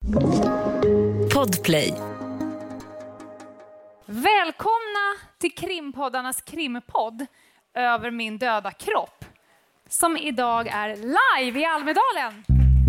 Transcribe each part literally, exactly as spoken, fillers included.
Podplay. Välkomna till krimpoddarnas krimpodd Över min döda kropp, som idag är live i Almedalen.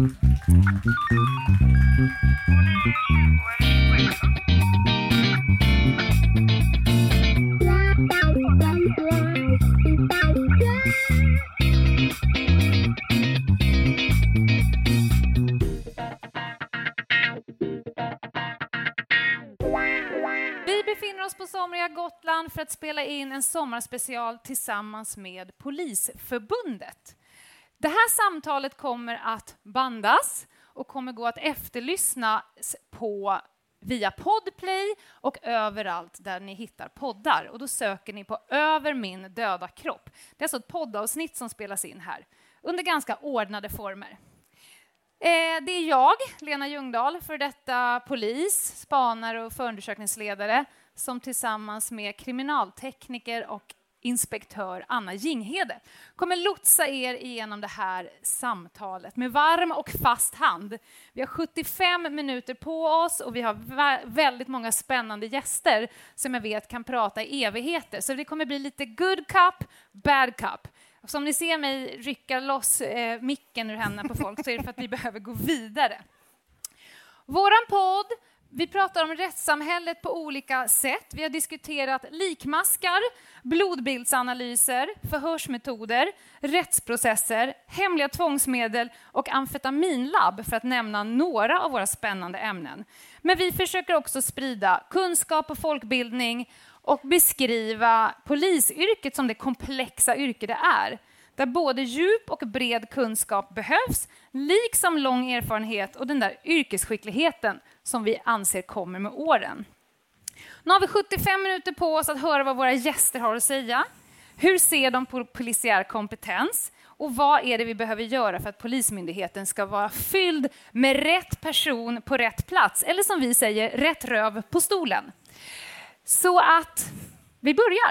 Vi befinner oss på somriga Gotland för att spela in en sommarspecial tillsammans med Polisförbundet. Det här samtalet kommer att bandas och kommer gå att efterlyssna på via Podplay och överallt där ni hittar poddar. Och då söker ni på Över min döda kropp. Det är alltså ett poddavsnitt som spelas in här under ganska ordnade former. Eh, det är jag, Lena Ljungdahl, för detta polis, spanare och förundersökningsledare, som tillsammans med kriminaltekniker och inspektör Anna Jinghede kommer lotsa er igenom det här samtalet med varm och fast hand. Vi har sjuttiofem minuter på oss och vi har vä- väldigt många spännande gäster som jag vet kan prata i evigheter. Så det kommer bli lite good cup, bad cup. Som ni ser mig rycka loss eh, micken ur händerna på folk så är det för att vi behöver gå vidare. Våran podd, vi pratar om rättssamhället på olika sätt. Vi har diskuterat likmaskar, blodbildsanalyser, förhörsmetoder, rättsprocesser, hemliga tvångsmedel och amfetaminlabb för att nämna några av våra spännande ämnen. Men vi försöker också sprida kunskap och folkbildning och beskriva polisyrket som det komplexa yrke det är. Där både djup och bred kunskap behövs, liksom lång erfarenhet och den där yrkesskickligheten som vi anser kommer med åren. Nu har vi sjuttiofem minuter på oss att höra vad våra gäster har att säga. Hur ser de på polisiär kompetens? Och vad är det vi behöver göra för att polismyndigheten ska vara fylld med rätt person på rätt plats? Eller som vi säger, rätt röv på stolen. Så att vi börjar.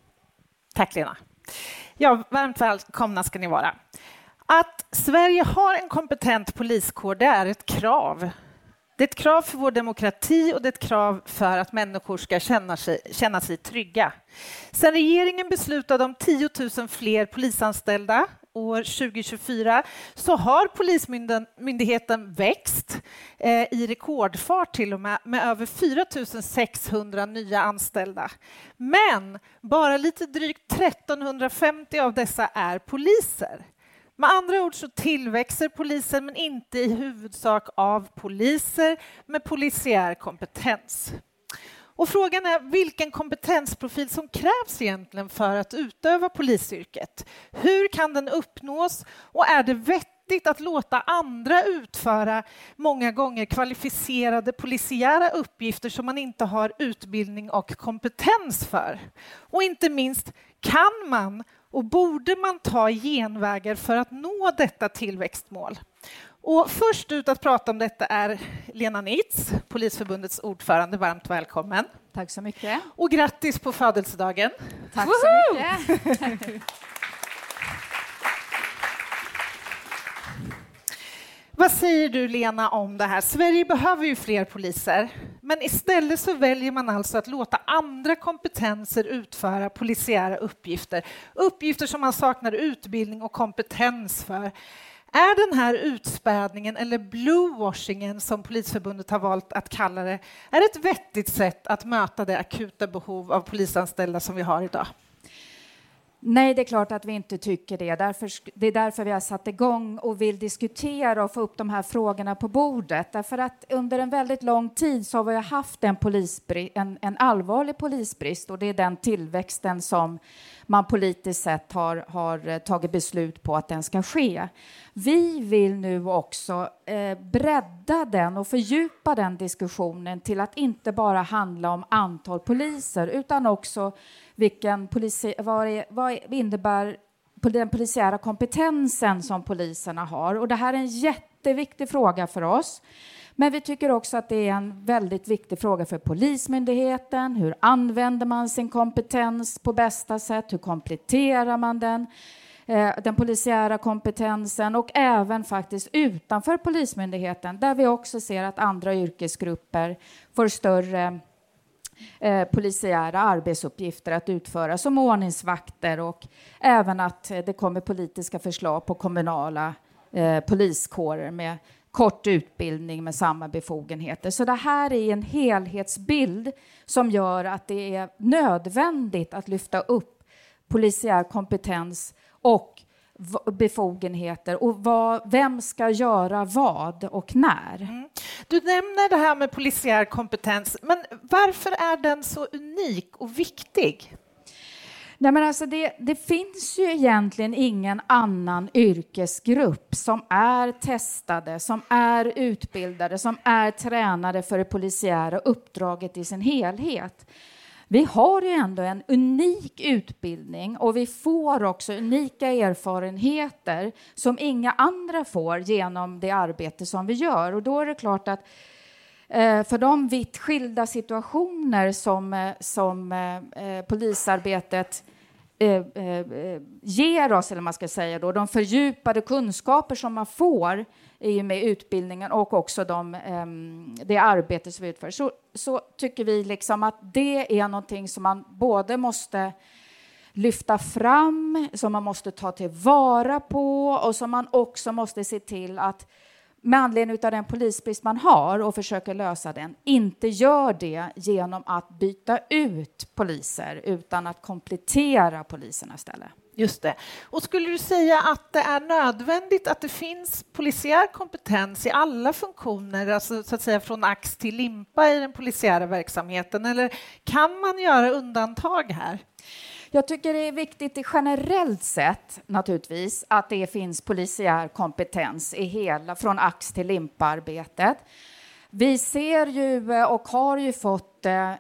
Tack Lena. Ja, varmt välkomna ska ni vara. Att Sverige har en kompetent poliskår, det är ett krav. Det är ett krav för vår demokrati och det är ett krav för att människor ska känna sig, känna sig trygga. Sen regeringen beslutade om tio tusen fler polisanställda år tjugo tjugofyra så har Polismyndigheten växt eh, i rekordfart till och med med över fyra tusen sexhundra nya anställda. Men bara lite drygt trettonhundrafemtio av dessa är poliser. Med andra ord så tillväxer polisen men inte i huvudsak av poliser med polisiär kompetens. Och frågan är vilken kompetensprofil som krävs egentligen för att utöva polisyrket. Hur kan den uppnås och är det vettigt att låta andra utföra många gånger kvalificerade polisiära uppgifter som man inte har utbildning och kompetens för? Och inte minst, kan man och borde man ta genvägar för att nå detta tillväxtmål? Och först ut att prata om detta är Lena Nitz, Polisförbundets ordförande. Varmt välkommen. Tack så mycket. Och grattis på födelsedagen. Tack Woho! så mycket. Vad säger du Lena om det här? Sverige behöver ju fler poliser. Men istället så väljer man alltså att låta andra kompetenser utföra polisiära uppgifter. Uppgifter som man saknar utbildning och kompetens för. Är den här utspädningen eller bluewashingen som Polisförbundet har valt att kalla det, är ett vettigt sätt att möta det akuta behov av polisanställda som vi har idag? Nej, det är klart att vi inte tycker det. Därför, det är därför vi har satt igång och vill diskutera och få upp de här frågorna på bordet. Därför att under en väldigt lång tid så har vi haft en, polisbrist, en, en allvarlig polisbrist. Och det är den tillväxten som man politiskt sett har, har tagit beslut på att den ska ske. Vi vill nu också eh, bredda den och fördjupa den diskussionen till att inte bara handla om antal poliser utan också vilken polisi- vad, är, vad innebär den polisiära kompetensen som poliserna har. Och det här är en jätteviktig fråga för oss. Men vi tycker också att det är en väldigt viktig fråga för Polismyndigheten. Hur använder man sin kompetens på bästa sätt? Hur kompletterar man den? eh, den polisiära kompetensen och även faktiskt utanför Polismyndigheten, där vi också ser att andra yrkesgrupper får större eh, polisiära arbetsuppgifter att utföra, som ordningsvakter, och även att eh, det kommer politiska förslag på kommunala eh, poliskårer med kort utbildning med samma befogenheter. Så det här är en helhetsbild som gör att det är nödvändigt att lyfta upp polisiär kompetens och befogenheter och vad, vem ska göra vad och när. Mm. Du nämner det här med polisiär kompetens, men varför är den så unik och viktig? Nej, men alltså det, det finns ju egentligen ingen annan yrkesgrupp som är testade, som är utbildade, som är tränade för det polisiära uppdraget i sin helhet. Vi har ju ändå en unik utbildning och vi får också unika erfarenheter som inga andra får genom det arbete som vi gör. Och då är det klart att eh, för de vitt skilda situationer som, eh, som eh, polisarbetet eh, eh, ger oss, eller man ska säga då, de fördjupade kunskaper som man får i med utbildningen och också de, um, det arbete som vi utför, så, så tycker vi liksom att det är någonting som man både måste lyfta fram, som man måste ta tillvara på och som man också måste se till att med anledning av den polisbrist man har och försöker lösa den, inte gör det genom att byta ut poliser utan att komplettera poliserna istället. Just det. Och skulle du säga att det är nödvändigt att det finns polisiär kompetens i alla funktioner, alltså så att säga från ax till limpa i den polisiära verksamheten, eller kan man göra undantag här? Jag tycker det är viktigt generellt sett naturligtvis att det finns polisiär kompetens i hela, från ax till limpa-arbetet. Vi ser ju och har ju fått eh,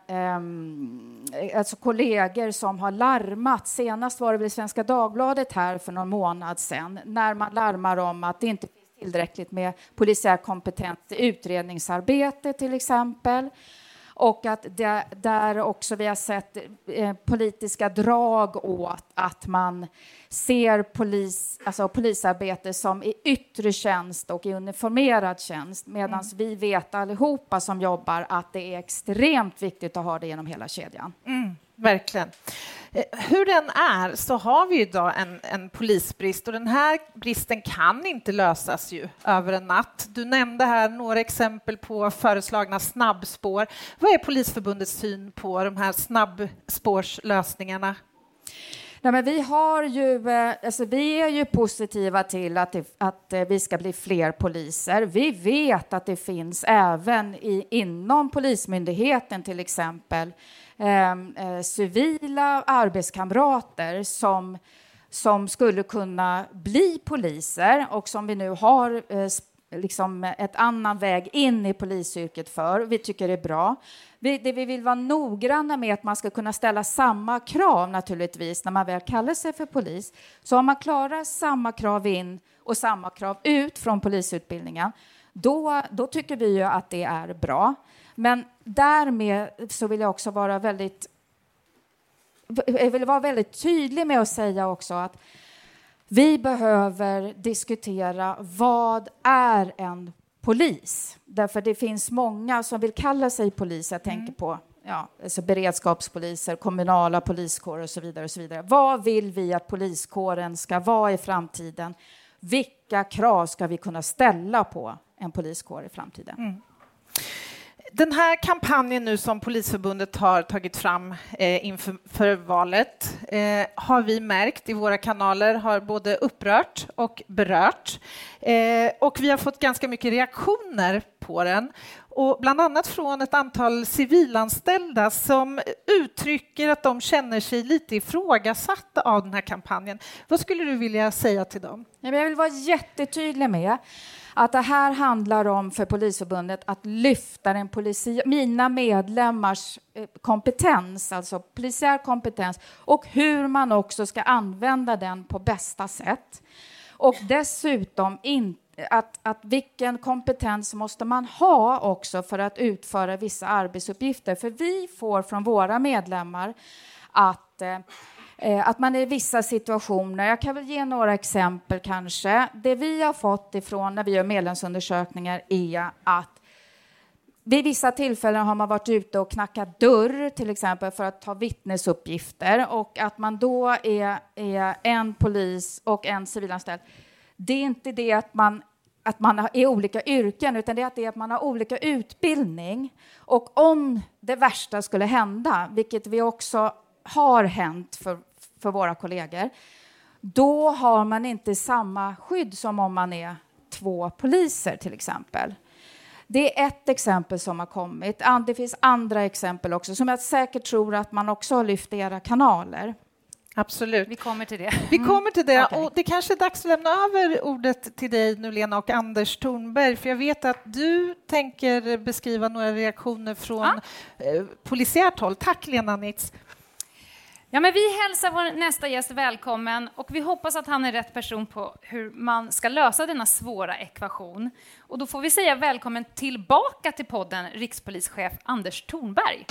alltså kollegor som har larmat. Senast var det väl Svenska Dagbladet här för någon månad sedan, när man larmar om att det inte finns tillräckligt med polisiär kompetens i utredningsarbete till exempel. Och att det, där också vi har sett eh, politiska drag åt att man ser polis, alltså polisarbete som i yttre tjänst och i uniformerad tjänst. Medan mm. vi vet allihopa som jobbar att det är extremt viktigt att ha det genom hela kedjan. Mm, verkligen. Hur den är så har vi idag en, en polisbrist och den här bristen kan inte lösas ju över en natt. Du nämnde här några exempel på föreslagna snabbspår. Vad är Polisförbundets syn på de här snabbspårslösningarna? Nej, men vi, har ju, alltså vi är ju positiva till att, det, att vi ska bli fler poliser. Vi vet att det finns även i, inom Polismyndigheten till exempel eh, eh, civila arbetskamrater som, som skulle kunna bli poliser och som vi nu har eh, liksom ett annan väg in i polisyrket för. Vi tycker det är bra. Vi, det vi vill vara noggranna med att man ska kunna ställa samma krav naturligtvis när man väl kallar sig för polis. Så om man klarar samma krav in och samma krav ut från polisutbildningen, då, då tycker vi ju att det är bra. Men därmed så vill jag också vara väldigt, jag vill vara väldigt tydlig med att säga också att vi behöver diskutera vad är en polis. Därför det finns många som vill kalla sig polis. Jag tänker mm. på ja, alltså beredskapspoliser, kommunala poliskårer och så vidare. Och så vidare. Vad vill vi att poliskåren ska vara i framtiden? Vilka krav ska vi kunna ställa på en poliskår i framtiden? Mm. Den här kampanjen nu som Polisförbundet har tagit fram eh, inför för valet eh, har vi märkt i våra kanaler har både upprört och berört. Eh, och vi har fått ganska mycket reaktioner på den. Och bland annat från ett antal civilanställda som uttrycker att de känner sig lite ifrågasatta av den här kampanjen. Vad skulle du vilja säga till dem? Jag vill vara jättetydlig med att det här handlar om för Polisförbundet att lyfta den polisi- mina medlemmars kompetens, alltså polisiär kompetens, och hur man också ska använda den på bästa sätt. Och dessutom inte Att, att vilken kompetens måste man ha också för att utföra vissa arbetsuppgifter. För vi får från våra medlemmar att eh, Eh, att man i vissa situationer, jag kan väl ge några exempel kanske. Det vi har fått ifrån när vi gör medlemsundersökningar är att vid vissa tillfällen har man varit ute och knackat dörr, till exempel för att ta vittnesuppgifter, och att man då är, är en polis och en civilanställd. Det är inte det att man, att man är olika yrken, utan det är att, det är att man har olika utbildning. Och om det värsta skulle hända, vilket vi också har hänt för, för våra kollegor, då har man inte samma skydd som om man är två poliser till exempel. Det är ett exempel som har kommit. Det finns andra exempel också som jag säkert tror att man också har lyft i era kanaler. Absolut. Vi kommer till det. Vi kommer till det. Mm. Okay. Och det kanske är dags att lämna över ordet till dig nu, Lena, och Anders Thornberg. För jag vet att du tänker beskriva några reaktioner från ah. eh, polisiärt håll. Tack, Lena Nitz. Ja, men vi hälsar vår nästa gäst välkommen och vi hoppas att han är rätt person på hur man ska lösa denna svåra ekvation. Och då får vi säga välkommen tillbaka till podden, rikspolischef Anders Thornberg.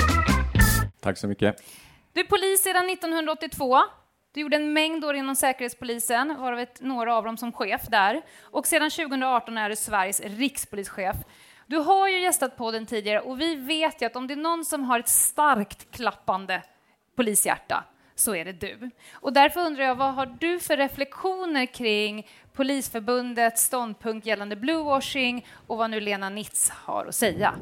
Tack så mycket. Du är polis sedan nittonhundraåttiotvå. Du gjorde en mängd år inom Säkerhetspolisen, varav ett, några av dem som chef där. Och sedan tjugohundraarton är du Sveriges rikspolischef. Du har ju gästat podden tidigare och vi vet ju att om det är någon som har ett starkt klappande polishjärta så är det du. Och därför undrar jag, vad har du för reflektioner kring Polisförbundets ståndpunkt gällande bluewashing och vad nu Lena Nitz har att säga?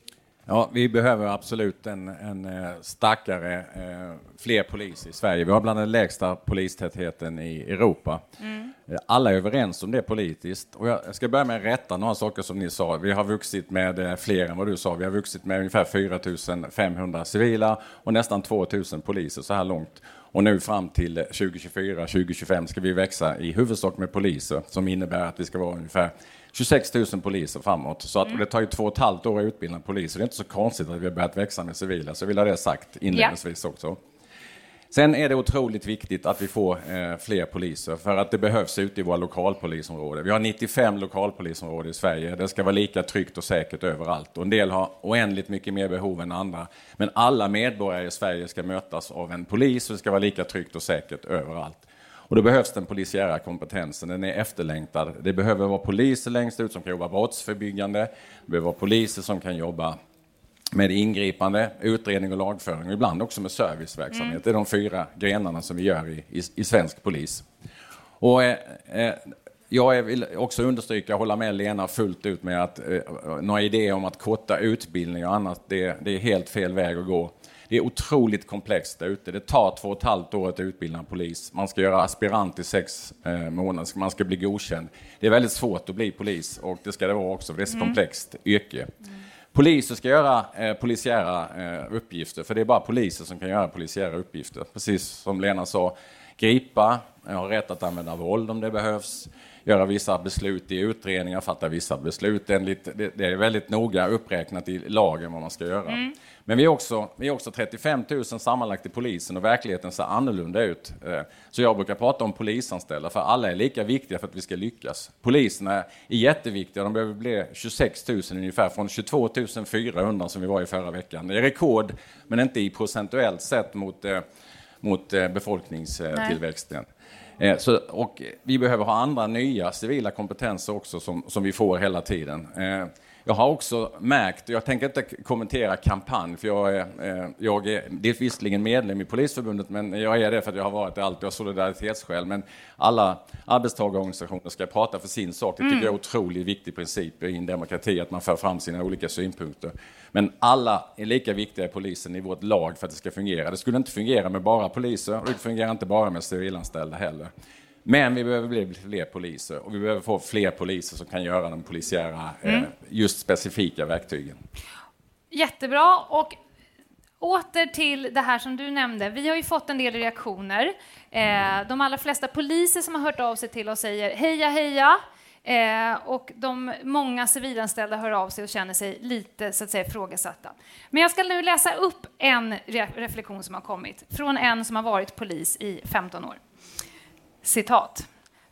Ja, vi behöver absolut en, en starkare, eh, fler poliser i Sverige. Vi har bland den lägsta polistätheten i Europa. Mm. Alla är överens om det politiskt. Och jag ska börja med att rätta några saker som ni sa. Vi har vuxit med fler än vad du sa. Vi har vuxit med ungefär fyra tusen femhundra civila och nästan två tusen poliser så här långt. Och nu fram till tjugo tjugofyra tjugo tjugofem ska vi växa i huvudsak med poliser, som innebär att vi ska vara ungefär tjugosex tusen poliser framåt. Så att, mm. det tar ju två och ett halvt år att utbilda poliser. Det är inte så konstigt att vi har börjat växa med civila. Så jag vill ha det sagt inledningsvis yeah. också. Sen är det otroligt viktigt att vi får eh, fler poliser. För att det behövs ute i våra lokalpolisområden. Vi har nittiofem lokalpolisområden i Sverige. Det ska vara lika tryggt och säkert överallt. Och en del har oändligt mycket mer behov än andra. Men alla medborgare i Sverige ska mötas av en polis. Och det ska vara lika tryggt och säkert överallt. Och då behövs den polisiära kompetensen, den är efterlängtad. Det behöver vara poliser längst ut som kan jobba brottsförebyggande. Det behöver vara poliser som kan jobba med ingripande, utredning och lagföring. Och ibland också med serviceverksamhet. Mm. Det är de fyra grenarna som vi gör i, i, i svensk polis. Och eh, eh, jag vill också understryka och hålla med Lena fullt ut med att eh, några idéer om att korta utbildning och annat, det, det är helt fel väg att gå. Det är otroligt komplext där ute. Det tar två och ett halvt år att utbilda en polis. Man ska göra aspirant i sex eh, månader. Man ska bli godkänd. Det är väldigt svårt att bli polis och det ska det vara också. För det är ett mm. komplext yrke. Mm. Poliser ska göra eh, polisiära eh, uppgifter. För det är bara poliser som kan göra polisiära uppgifter. Precis som Lena sa. Gripa, ha rätt att använda våld om det behövs. Göra vissa beslut i utredningar, fatta vissa beslut. Enligt, det, det är väldigt noga uppräknat i lagen vad man ska göra. Mm. Men vi är, också, vi är också trettiofem tusen sammanlagt i polisen och verkligheten ser annorlunda ut. Så jag brukar prata om polisanställda för alla är lika viktiga för att vi ska lyckas. Poliserna är jätteviktiga, de behöver bli tjugosex tusen ungefär från tjugotvå tusen fyrahundra som vi var i förra veckan. Det är rekord men inte i procentuellt sett mot, mot befolkningstillväxten. Nej. Så, och vi behöver ha andra nya civila kompetenser också som, som vi får hela tiden. Jag har också märkt, jag tänker inte kommentera kampanj för jag är, jag är det är visserligen medlem i Polisförbundet men jag är det för att jag har varit det alltid av solidaritetsskäl. Men alla arbetstagarorganisationer ska prata för sin sak. Det tycker mm. jag är en otroligt viktig princip i en demokrati att man för fram sina olika synpunkter. Men alla är lika viktiga i polisen i vårt lag för att det ska fungera. Det skulle inte fungera med bara poliser och det fungerar inte bara med civilanställda heller. Men vi behöver bli fler poliser och vi behöver få fler poliser som kan göra de polisiära, mm. eh, just specifika verktygen. Jättebra. Och åter till det här som du nämnde. Vi har ju fått en del reaktioner. Eh, de allra flesta poliser som har hört av sig till oss säger heja, heja. Eh, och de många civilanställda hör av sig och känner sig lite så att säga frågesatta. Men jag ska nu läsa upp en re- reflektion som har kommit från en som har varit polis i femton år. Citat.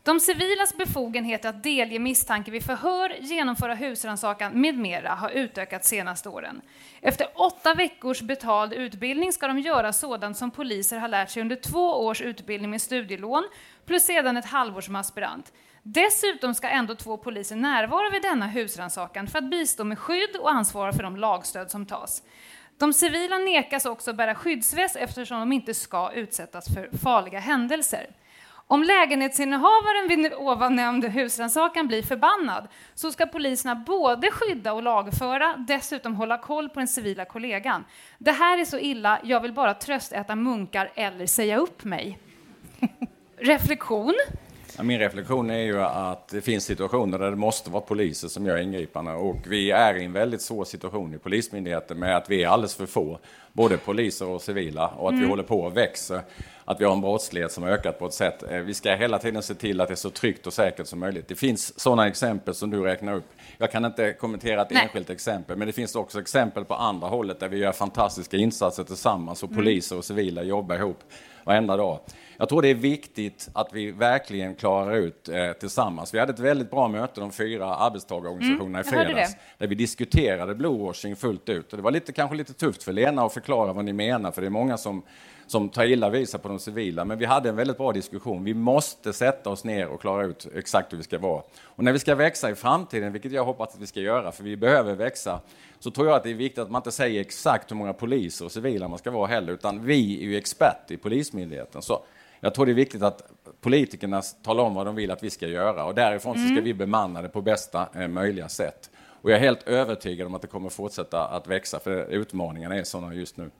De civilas befogenheter att delge misstanke vid förhör, genomföra husrannsakan med mera har utökats senaste åren. Efter åtta veckors betald utbildning ska de göra sådant som poliser har lärt sig under två års utbildning med studielån plus sedan ett halvår som aspirant. Dessutom ska ändå två poliser närvara vid denna husrannsakan för att bistå med skydd och ansvara för de lagstöd som tas. De civila nekas också bära skyddsväst eftersom de inte ska utsättas för farliga händelser. Om lägenhetsinnehavaren vid ovan nämnda husrannsakan blir förbannad så ska poliserna både skydda och lagföra, dessutom hålla koll på den civila kollegan. Det här är så illa, jag vill bara tröstäta munkar eller säga upp mig. Reflektion? Ja, min reflektion är ju att det finns situationer där det måste vara poliser som gör ingripande, och vi är i en väldigt svår situation i polismyndigheten med att vi är alldeles för få, både poliser och civila, och att mm. vi håller på att växa, att vi har en brottslighet som har ökat på ett sätt. Vi ska hela tiden se till att det är så tryggt och säkert som möjligt. Det finns sådana exempel som du räknar upp. Jag kan inte kommentera ett Nej. enskilt exempel, men det finns också exempel på andra hållet där vi gör fantastiska insatser tillsammans och poliser och civila jobbar ihop varenda dag. Jag tror det är viktigt att vi verkligen klarar ut eh, tillsammans. Vi hade ett väldigt bra möte de fyra arbetstagarorganisationerna mm, i fredags där vi diskuterade bluewashing fullt ut. Och det var lite, kanske lite tufft för Lena att förklara vad ni menar, för det är många som, som tar illa visa på de civila. Men vi hade en väldigt bra diskussion. Vi måste sätta oss ner och klara ut exakt hur vi ska vara. Och när vi ska växa i framtiden, vilket jag hoppas att vi ska göra, för vi behöver växa, så tror jag att det är viktigt att man inte säger exakt hur många poliser och civila man ska vara heller, utan vi är ju experter i polismyndigheten. Så jag tror det är viktigt att politikerna talar om vad de vill att vi ska göra, och därifrån mm. så ska vi bemanna det på bästa eh, möjliga sätt. Och jag är helt övertygad om att det kommer fortsätta att växa, för utmaningarna är sådana just nu.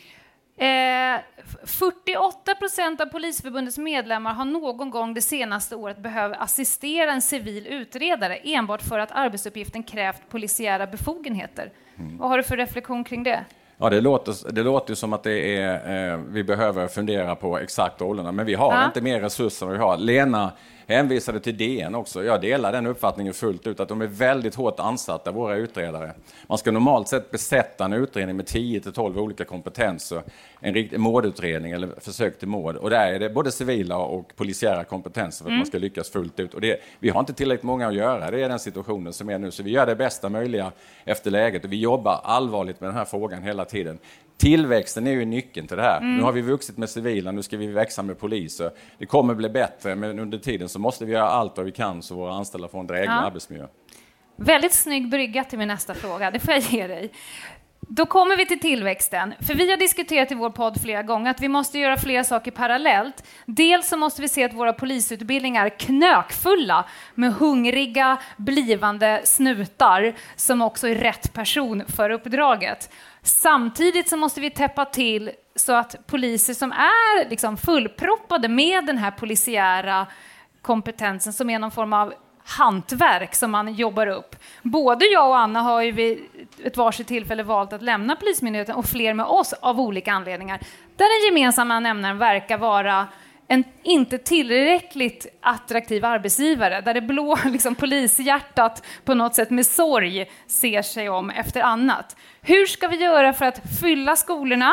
Eh, fyrtioåtta procent av Polisförbundets medlemmar har någon gång det senaste året behövt assistera en civil utredare enbart för att arbetsuppgiften krävt polisiära befogenheter. Mm. Vad har du för reflektion kring det? Ja, det låter, det låter som att det är, eh, vi behöver fundera på exakt rollerna, men vi har ja. inte mer resurser än vi har. Lena hänvisade till D N också. Jag delar den uppfattningen fullt ut, att de är väldigt hårt ansatta, våra utredare. Man ska normalt sett besätta en utredning med tio till tolv olika kompetenser. En riktig mordutredning eller försök till mord. Och där är det både civila och polisiära kompetenser för att mm. man ska lyckas fullt ut. Och det, vi har inte tillräckligt många att göra. Det är den situationen som är nu. Så vi gör det bästa möjliga efter läget. Och vi jobbar allvarligt med den här frågan hela tiden. Tillväxten är ju nyckeln till det här. Mm. Nu har vi vuxit med civila, nu ska vi växa med poliser. Det kommer bli bättre, men under tiden så måste vi göra allt vad vi kan så våra anställda får en dräglig ja. arbetsmiljö. Väldigt snygg brygga till min nästa fråga, det får jag ge dig. Då kommer vi till tillväxten. För vi har diskuterat i vår podd flera gånger att vi måste göra flera saker parallellt. Dels så måste vi se att våra polisutbildningar är knökfulla med hungriga, blivande snutar som också är rätt person för uppdraget. Samtidigt så måste vi täppa till så att poliser som är liksom fullproppade med den här polisiära kompetensen som är någon form av hantverk som man jobbar upp. Både jag och Anna har ju vid ett varsitt tillfälle valt att lämna Polismyndigheten, och fler med oss av olika anledningar. Där den gemensamma nämnaren verkar vara en inte tillräckligt attraktiv arbetsgivare, där det blå liksom, polishjärtat på något sätt med sorg ser sig om efter annat. Hur ska vi göra för att fylla skolorna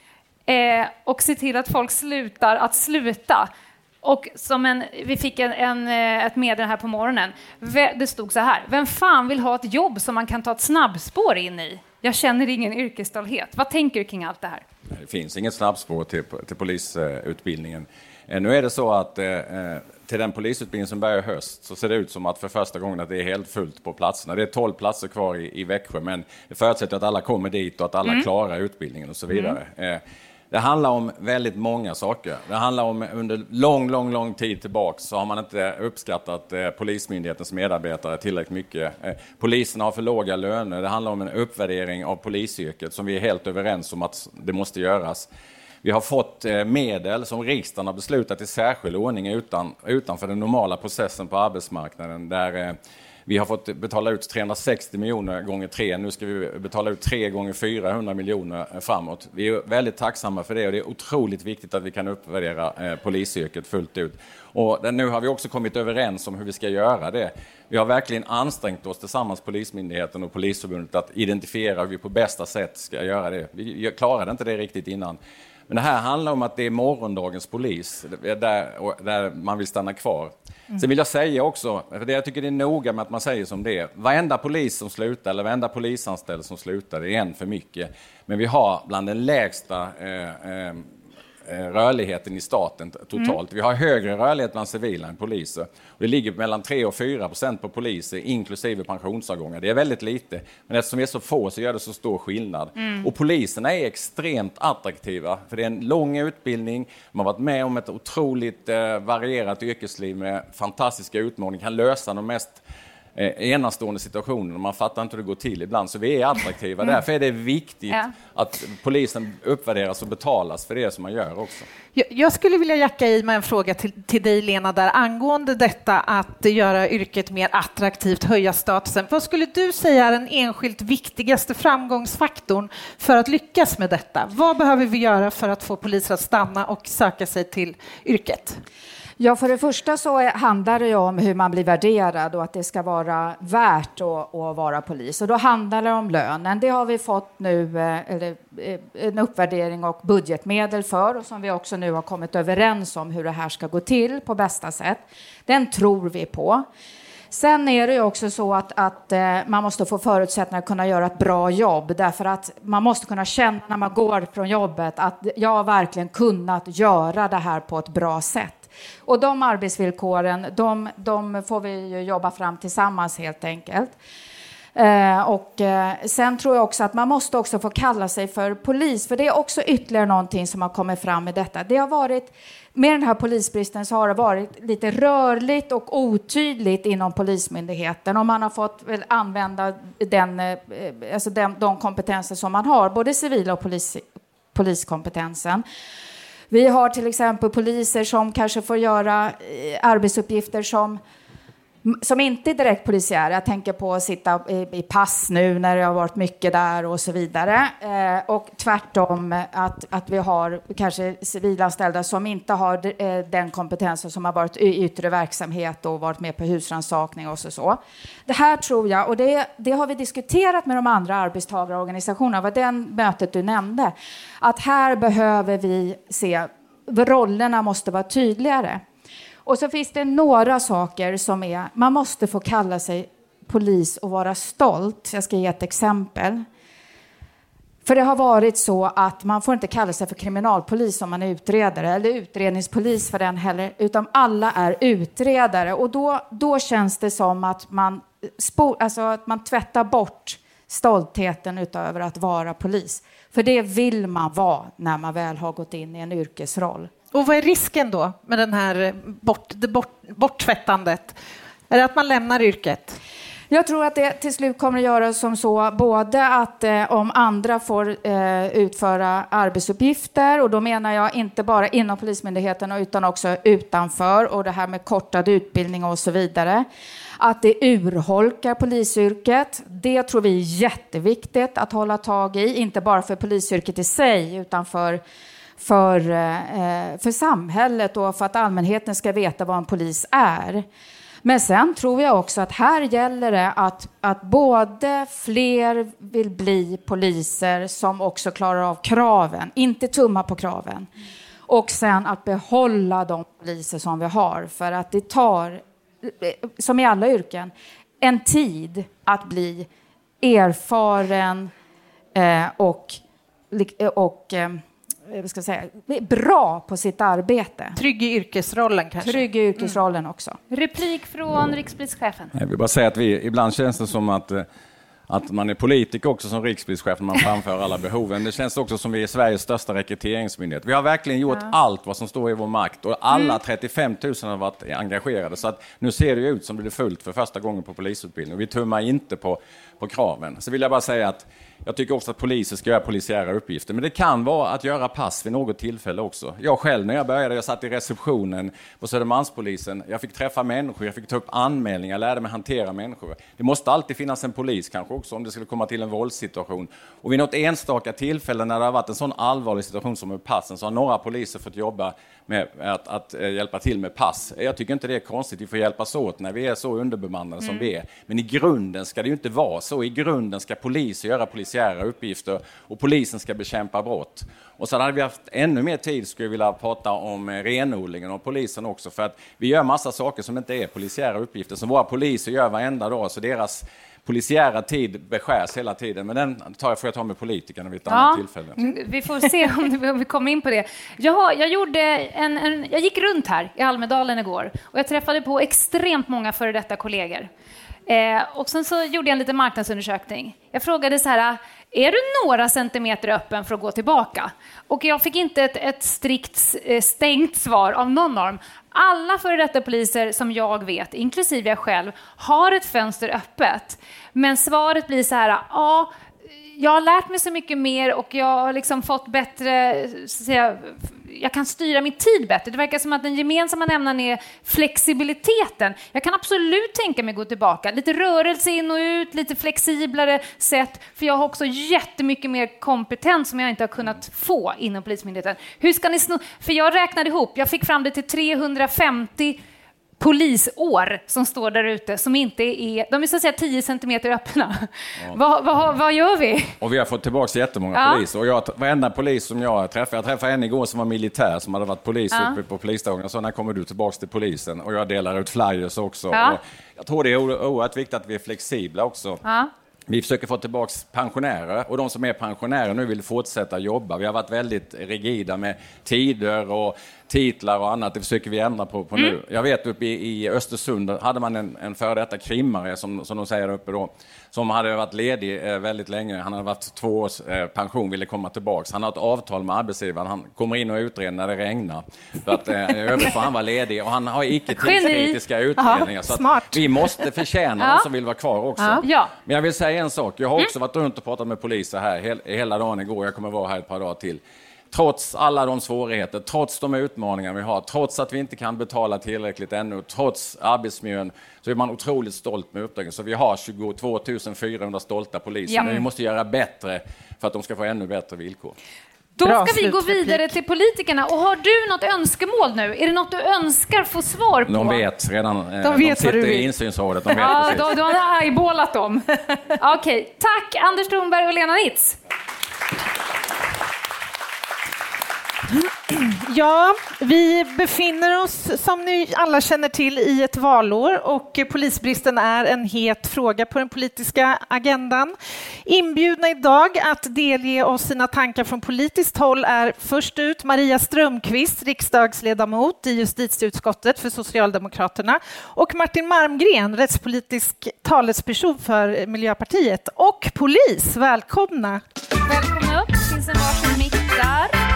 eh, och se till att folk slutar att sluta? Och som en, vi fick en, en, ett meddelande här på morgonen. Det stod så här: vem fan vill ha ett jobb som man kan ta ett snabbspår in i? Jag känner ingen yrkesstolthet. Vad tänker du kring allt det här? Det finns inget snabbspår till, till polisutbildningen. Nu är det så att eh, till den polisutbildning som börjar i höst så ser det ut som att för första gången att det är helt fullt på platserna. Det är tolv platser kvar i, i Växjö, men det förutsätter att alla kommer dit och att alla mm. klarar utbildningen och så vidare. Mm. Eh, Det handlar om väldigt många saker. Det handlar om under lång, lång, lång tid tillbaka så har man inte uppskattat eh, polismyndighetens medarbetare tillräckligt mycket. Eh, poliserna har för låga löner. Det handlar om en uppvärdering av polisyrket som vi är helt överens om att det måste göras. Vi har fått eh, medel som riksdagen har beslutat i särskild ordning utan, utanför den normala processen på arbetsmarknaden, där eh, vi har fått betala ut trehundrasextio miljoner gånger tre. Nu ska vi betala ut tre gånger fyrahundra miljoner framåt. Vi är väldigt tacksamma för det, och det är otroligt viktigt att vi kan uppvärdera eh, polisyrket fullt ut. Och nu har vi också kommit överens om hur vi ska göra det. Vi har verkligen ansträngt oss tillsammans, Polismyndigheten och Polisförbundet, att identifiera hur vi på bästa sätt ska göra det. Vi klarade inte det riktigt innan. Men det här handlar om att det är morgondagens polis, där, där man vill stanna kvar. Mm. Sen vill jag säga också, för det jag tycker det är noga med att man säger som det är. Varenda polis som slutar, eller varenda polisanställd som slutar, det är en för mycket. Men vi har bland den lägsta eh, eh, rörligheten i staten totalt. Mm. Vi har högre rörlighet bland civila än poliser. Och det ligger mellan tre och fyra procent på poliser, inklusive pensionsavgångar. Det är väldigt lite, men eftersom vi är så få så gör det så stor skillnad. Mm. Och poliserna är extremt attraktiva, för det är en lång utbildning. Man har varit med om ett otroligt eh, varierat yrkesliv med fantastiska utmaningar, kan lösa de mest enastående situationer och man fattar inte hur det går till ibland, så vi är attraktiva. Mm. Därför är det viktigt ja. att polisen uppvärderas och betalas för det som man gör också. Jag, jag skulle vilja jacka i med en fråga till, till dig, Lena, där angående detta att göra yrket mer attraktivt, höja statusen. Vad skulle du säga är den enskilt viktigaste framgångsfaktorn för att lyckas med detta? Vad behöver vi göra för att få poliser att stanna och söka sig till yrket? Ja, för det första så handlar det om hur man blir värderad och att det ska vara värt att, att vara polis. Och då handlar det om lönen. Det har vi fått nu eller, en uppvärdering och budgetmedel för, och som vi också nu har kommit överens om hur det här ska gå till på bästa sätt. Den tror vi på. Sen är det ju också så att, att eh, man måste få förutsättningar att kunna göra ett bra jobb. Därför att man måste kunna känna när man går från jobbet att jag har verkligen kunnat göra det här på ett bra sätt. Och de arbetsvillkoren, de, de får vi ju jobba fram tillsammans helt enkelt. Eh, och eh, sen tror jag också att man måste också få kalla sig för polis. För det är också ytterligare någonting som har kommit fram med detta. Det har varit, med den här polisbristen så har det varit lite rörligt och otydligt inom polismyndigheten. Och man har fått väl använda den, eh, alltså den, de kompetenser som man har, både civila och polis, poliskompetensen. Vi har till exempel poliser som kanske får göra arbetsuppgifter som, som inte är direkt polisiära. Jag tänker på att sitta i, i pass nu när det har varit mycket där och så vidare. Eh, och tvärtom att, att vi har kanske civilanställda som inte har eh, den kompetensen, som har varit i yttre verksamhet och varit med på husrannsakning och så. så. Det här tror jag, och det, det har vi diskuterat med de andra arbetstagarorganisationerna, vad den mötet du nämnde, att här behöver vi se, rollerna måste vara tydligare. Och så finns det några saker som är, man måste få kalla sig polis och vara stolt. Jag ska ge ett exempel. För det har varit så att man får inte kalla sig för kriminalpolis om man är utredare, eller utredningspolis för den heller, utan alla är utredare. Och då, då känns det som att man, spor, alltså att man tvättar bort stoltheten utöver att vara polis. För det vill man vara när man väl har gått in i en yrkesroll. Och vad är risken då med den här bort, det bort, borttvättandet? Är det att man lämnar yrket? Jag tror att det till slut kommer att göra som så, både att eh, om andra får eh, utföra arbetsuppgifter, och då menar jag inte bara inom polismyndigheten utan också utanför, och det här med kortad utbildning och så vidare, att det urholkar polisyrket. Det tror vi är jätteviktigt att hålla tag i, inte bara för polisyrket i sig utan för För, eh, för samhället och för att allmänheten ska veta vad en polis är. Men sen tror jag också att här gäller det att, att både fler vill bli poliser som också klarar av kraven, inte tumma på kraven. Och sen att behålla de poliser som vi har, för att det tar, som i alla yrken, en tid att bli erfaren eh, och, och eh, jag ska säga, bra på sitt arbete. Trygg i yrkesrollen kanske. Trygg i yrkesrollen mm. också. Replik från rikspolischefen. Jag vill bara säga att vi, ibland känns det som att, att man är politiker också som rikspolischef när man framför alla behoven. Det känns också som vi är Sveriges största rekryteringsmyndighet. Vi har verkligen gjort ja. allt vad som står i vår makt, och alla mm. trettiofem tusen har varit engagerade. Så att nu ser det ut som det är fullt för första gången på polisutbildning. Vi tummar inte på, på kraven. Så vill jag bara säga att jag tycker också att poliser ska göra polisiära uppgifter. Men det kan vara att göra pass vid något tillfälle också. Jag själv när jag började, jag satt i receptionen på Södermalmspolisen. Jag fick träffa människor, jag fick ta upp anmälningar, jag lärde mig hantera människor. Det måste alltid finnas en polis kanske också om det skulle komma till en våldssituation. Och vid något enstaka tillfälle när det har varit en sån allvarlig situation som med passen, så har några poliser fått jobba med att, att, att hjälpa till med pass. Jag tycker inte det är konstigt, vi får hjälpas åt när vi är så underbemannade mm. som vi är. Men i grunden ska det ju inte vara så i grunden ska poliser göra polisiära uppgifter och polisen ska bekämpa brott. Och så hade vi haft ännu mer tid, skulle jag vilja prata om renodlingen och polisen också, för att vi gör massa saker som inte är polisiära uppgifter som våra poliser gör varenda dag, så deras polisiära tid beskärs hela tiden. Men den tar jag, får jag ta med politikerna vid ett ja, annat tillfälle. Vi får se om, det, om vi kommer in på det. Jag, jag, gjorde en, en, jag gick runt här i Almedalen igår och jag träffade på extremt många före detta kollegor. Eh, och sen så gjorde jag en liten marknadsundersökning. Jag frågade så här, är du några centimeter öppen för att gå tillbaka? Och jag fick inte ett, ett strikt eh, stängt svar av någon av dem. Alla före detta poliser som jag vet, inklusive jag själv, har ett fönster öppet. Men svaret blir så här, ja, jag har lärt mig så mycket mer och jag har liksom fått bättre, så att säga, jag kan styra min tid bättre. Det verkar som att den gemensamma nämnaren är flexibiliteten. Jag kan absolut tänka mig att gå tillbaka. Lite rörelse in och ut, lite flexiblare sätt. För jag har också jättemycket mer kompetens som jag inte har kunnat få inom Polismyndigheten. Hur ska ni sno- För jag räknade ihop, jag fick fram det till trehundrafemtio polisår som står där ute som inte är, de är så att säga tio centimeter öppna. Ja. Vad, vad, vad gör vi? Och vi har fått tillbaka jättemånga ja. poliser. Och jag, varenda polis som jag träffade, jag träffade en igår som var militär som hade varit polis ja. uppe på polisdagen. Så när kommer du tillbaka till polisen? Och jag delar ut flyers också. Ja. Och jag tror det är oerhört viktigt att vi är flexibla också. Ja. Vi försöker få tillbaka pensionärer och de som är pensionärer nu vill fortsätta jobba. Vi har varit väldigt rigida med tider och titlar och annat. Det försöker vi ändra på, på mm. nu. Jag vet uppe i, i Östersund hade man en, en före detta krimmare som, som de säger uppe då, som hade varit ledig eh, väldigt länge. Han hade varit två års eh, pension, ville komma tillbaka. Han har ett avtal med arbetsgivaren. Han kommer in och utreder när det regnar. För att eh, övrigt får han vara ledig. Och han har icke tidskritiska utredningar. Så att vi måste förtjäna ja. de som vill vara kvar också. Ja. Men jag vill säga en sak. Jag har också mm. varit runt och pratat med poliser här hel, hela dagen igår. Jag kommer vara här ett par dagar till. Trots alla de svårigheter, trots de utmaningar vi har, trots att vi inte kan betala tillräckligt ännu, trots arbetsmiljön, så är man otroligt stolt med uppdraget. Så vi har tjugotvå tusen fyrahundra stolta poliser, ja. men vi måste göra bättre för att de ska få ännu bättre villkor. Då ska Bra, vi gå vidare till politikerna. Och har du något önskemål nu? Är det något du önskar få svar på? De vet redan. De, de vet sitter i insynsrådet. De vet ja, du de har eyeballat dem. Okej, okay. Tack Anders Thornberg och Lena Nitz. Ja, vi befinner oss, som ni alla känner till, i ett valår och polisbristen är en het fråga på den politiska agendan. Inbjudna idag att delge oss sina tankar från politiskt håll är först ut Maria Strömqvist, riksdagsledamot i justitieutskottet för Socialdemokraterna, och Martin Marmgren, rättspolitisk talesperson för Miljöpartiet och polis. Välkomna! Välkomna upp, det finns en varsin mick där.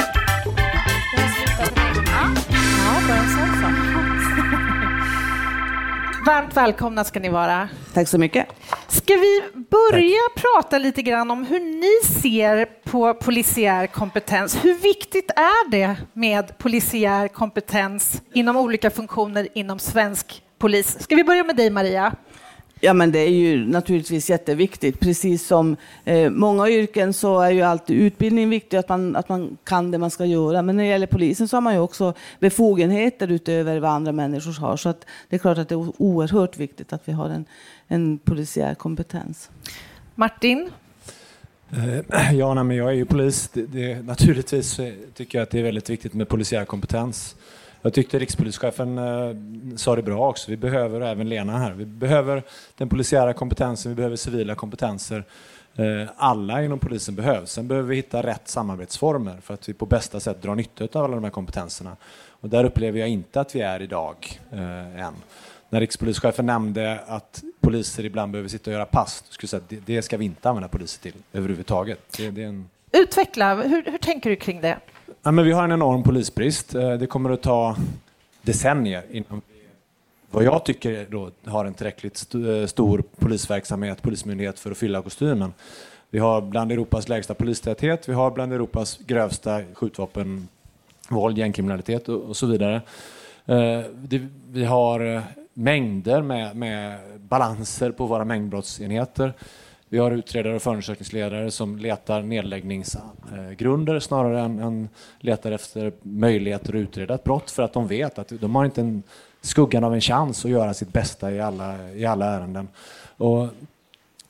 Varmt välkomna ska ni vara. Tack så mycket. Ska vi börja Tack. prata lite grann om hur ni ser på polisiär kompetens? Hur viktigt är det med polisiär kompetens inom olika funktioner inom svensk polis? Ska vi börja med dig, Maria? Ja, men det är ju naturligtvis jätteviktigt. Precis som eh, många yrken så är ju alltid utbildning viktigt, att man, att man kan det man ska göra. Men när det gäller polisen så har man ju också befogenheter utöver vad andra människor har. Så att det är klart att det är oerhört viktigt att vi har en, en polisiär kompetens. Martin? Eh, ja, nej, men jag är ju polis. Det, det, naturligtvis tycker jag att det är väldigt viktigt med polisiär kompetens. Jag tyckte rikspolischefen eh, sa det bra också. Vi behöver, och även Lena här, vi behöver den polisiära kompetensen, vi behöver civila kompetenser. Eh, alla inom polisen behövs. Sen behöver vi hitta rätt samarbetsformer för att vi på bästa sätt drar nytta av alla de här kompetenserna. Och där upplever jag inte att vi är idag eh, än. När rikspolischefen nämnde att poliser ibland behöver sitta och göra pass, skulle jag säga att det, det ska vi inte använda poliser till överhuvudtaget. Det, det är en... Utveckla, hur, hur tänker du kring det? Ja, men vi har en enorm polisbrist. Det kommer att ta decennier innan vad jag tycker då har en tillräckligt st- stor polisverksamhet, polismyndighet för att fylla kostymen. Vi har bland Europas lägsta polistäthet, vi har bland Europas grövsta skjutvapen, våld, gängkriminalitet och, och så vidare. Eh, det, vi har mängder med, med balanser på våra mängdbrottsenheter. Vi har utredare och förundersökningsledare som letar nedläggningsgrunder snarare än, än letar efter möjligheter att utreda ett brott, för att de vet att de har inte en skuggan av en chans att göra sitt bästa i alla, i alla ärenden. Och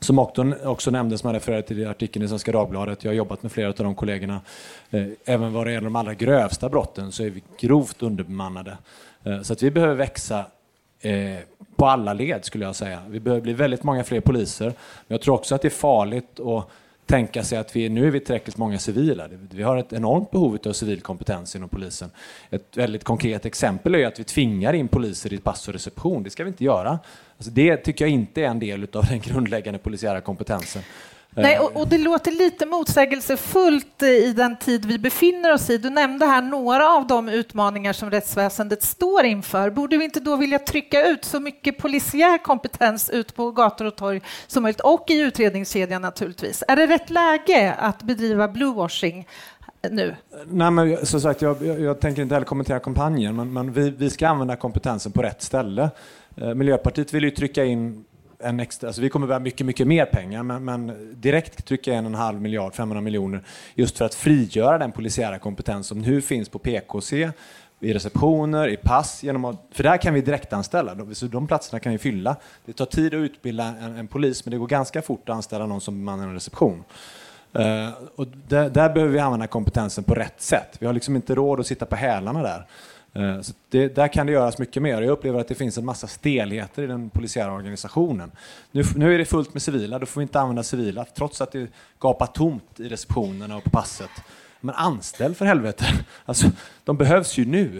Som också, också nämndes, som jag refererade till i artikeln i Svenska Dagbladet. Jag har jobbat med flera av de kollegorna. Eh, även vad det gäller de allra grövsta brotten så är vi grovt underbemannade. Eh, så att vi behöver växa eh, på alla led, skulle jag säga. Vi behöver bli väldigt många fler poliser. Men jag tror också att det är farligt att tänka sig att vi, nu är vi tillräckligt många civila. Vi har ett enormt behov av civil kompetens inom polisen. Ett väldigt konkret exempel är att vi tvingar in poliser i pass och reception. Det ska vi inte göra. Alltså det tycker jag inte är en del av den grundläggande polisiära kompetensen. Nej, och, och det låter lite motsägelsefullt i den tid vi befinner oss i. Du nämnde här några av de utmaningar som rättsväsendet står inför. Borde vi inte då vilja trycka ut så mycket polisiär kompetens ut på gator och torg som möjligt, och i utredningskedjan naturligtvis? Är det rätt läge att bedriva bluewashing nu? Nej, men som sagt, jag, jag, jag tänker inte heller kommentera kampanjen, men, men vi, vi ska använda kompetensen på rätt ställe. Eh, Miljöpartiet vill ju trycka in en extra, alltså vi kommer behöva mycket, mycket mer pengar, men, men direkt trycka in en halv miljard, femhundra miljoner, just för att frigöra den polisiära kompetens som nu finns på P K C, i receptioner, i pass, genom att, för där kan vi direkt anställa, så de platserna kan vi fylla. Det tar tid att utbilda en, en polis, men det går ganska fort att anställa någon som bemannar en reception. Uh, och där, där behöver vi använda kompetensen på rätt sätt. Vi har liksom inte råd att sitta på hälarna där. Uh, så det, där kan det göras mycket mer. Jag upplever att det finns en massa stelheter i den polisiära organisationen. Nu, nu är det fullt med civila, då får vi inte använda civila, trots att det gapar tomt i receptionerna och på passet. Men anställ för helvete. Alltså, de behövs ju nu.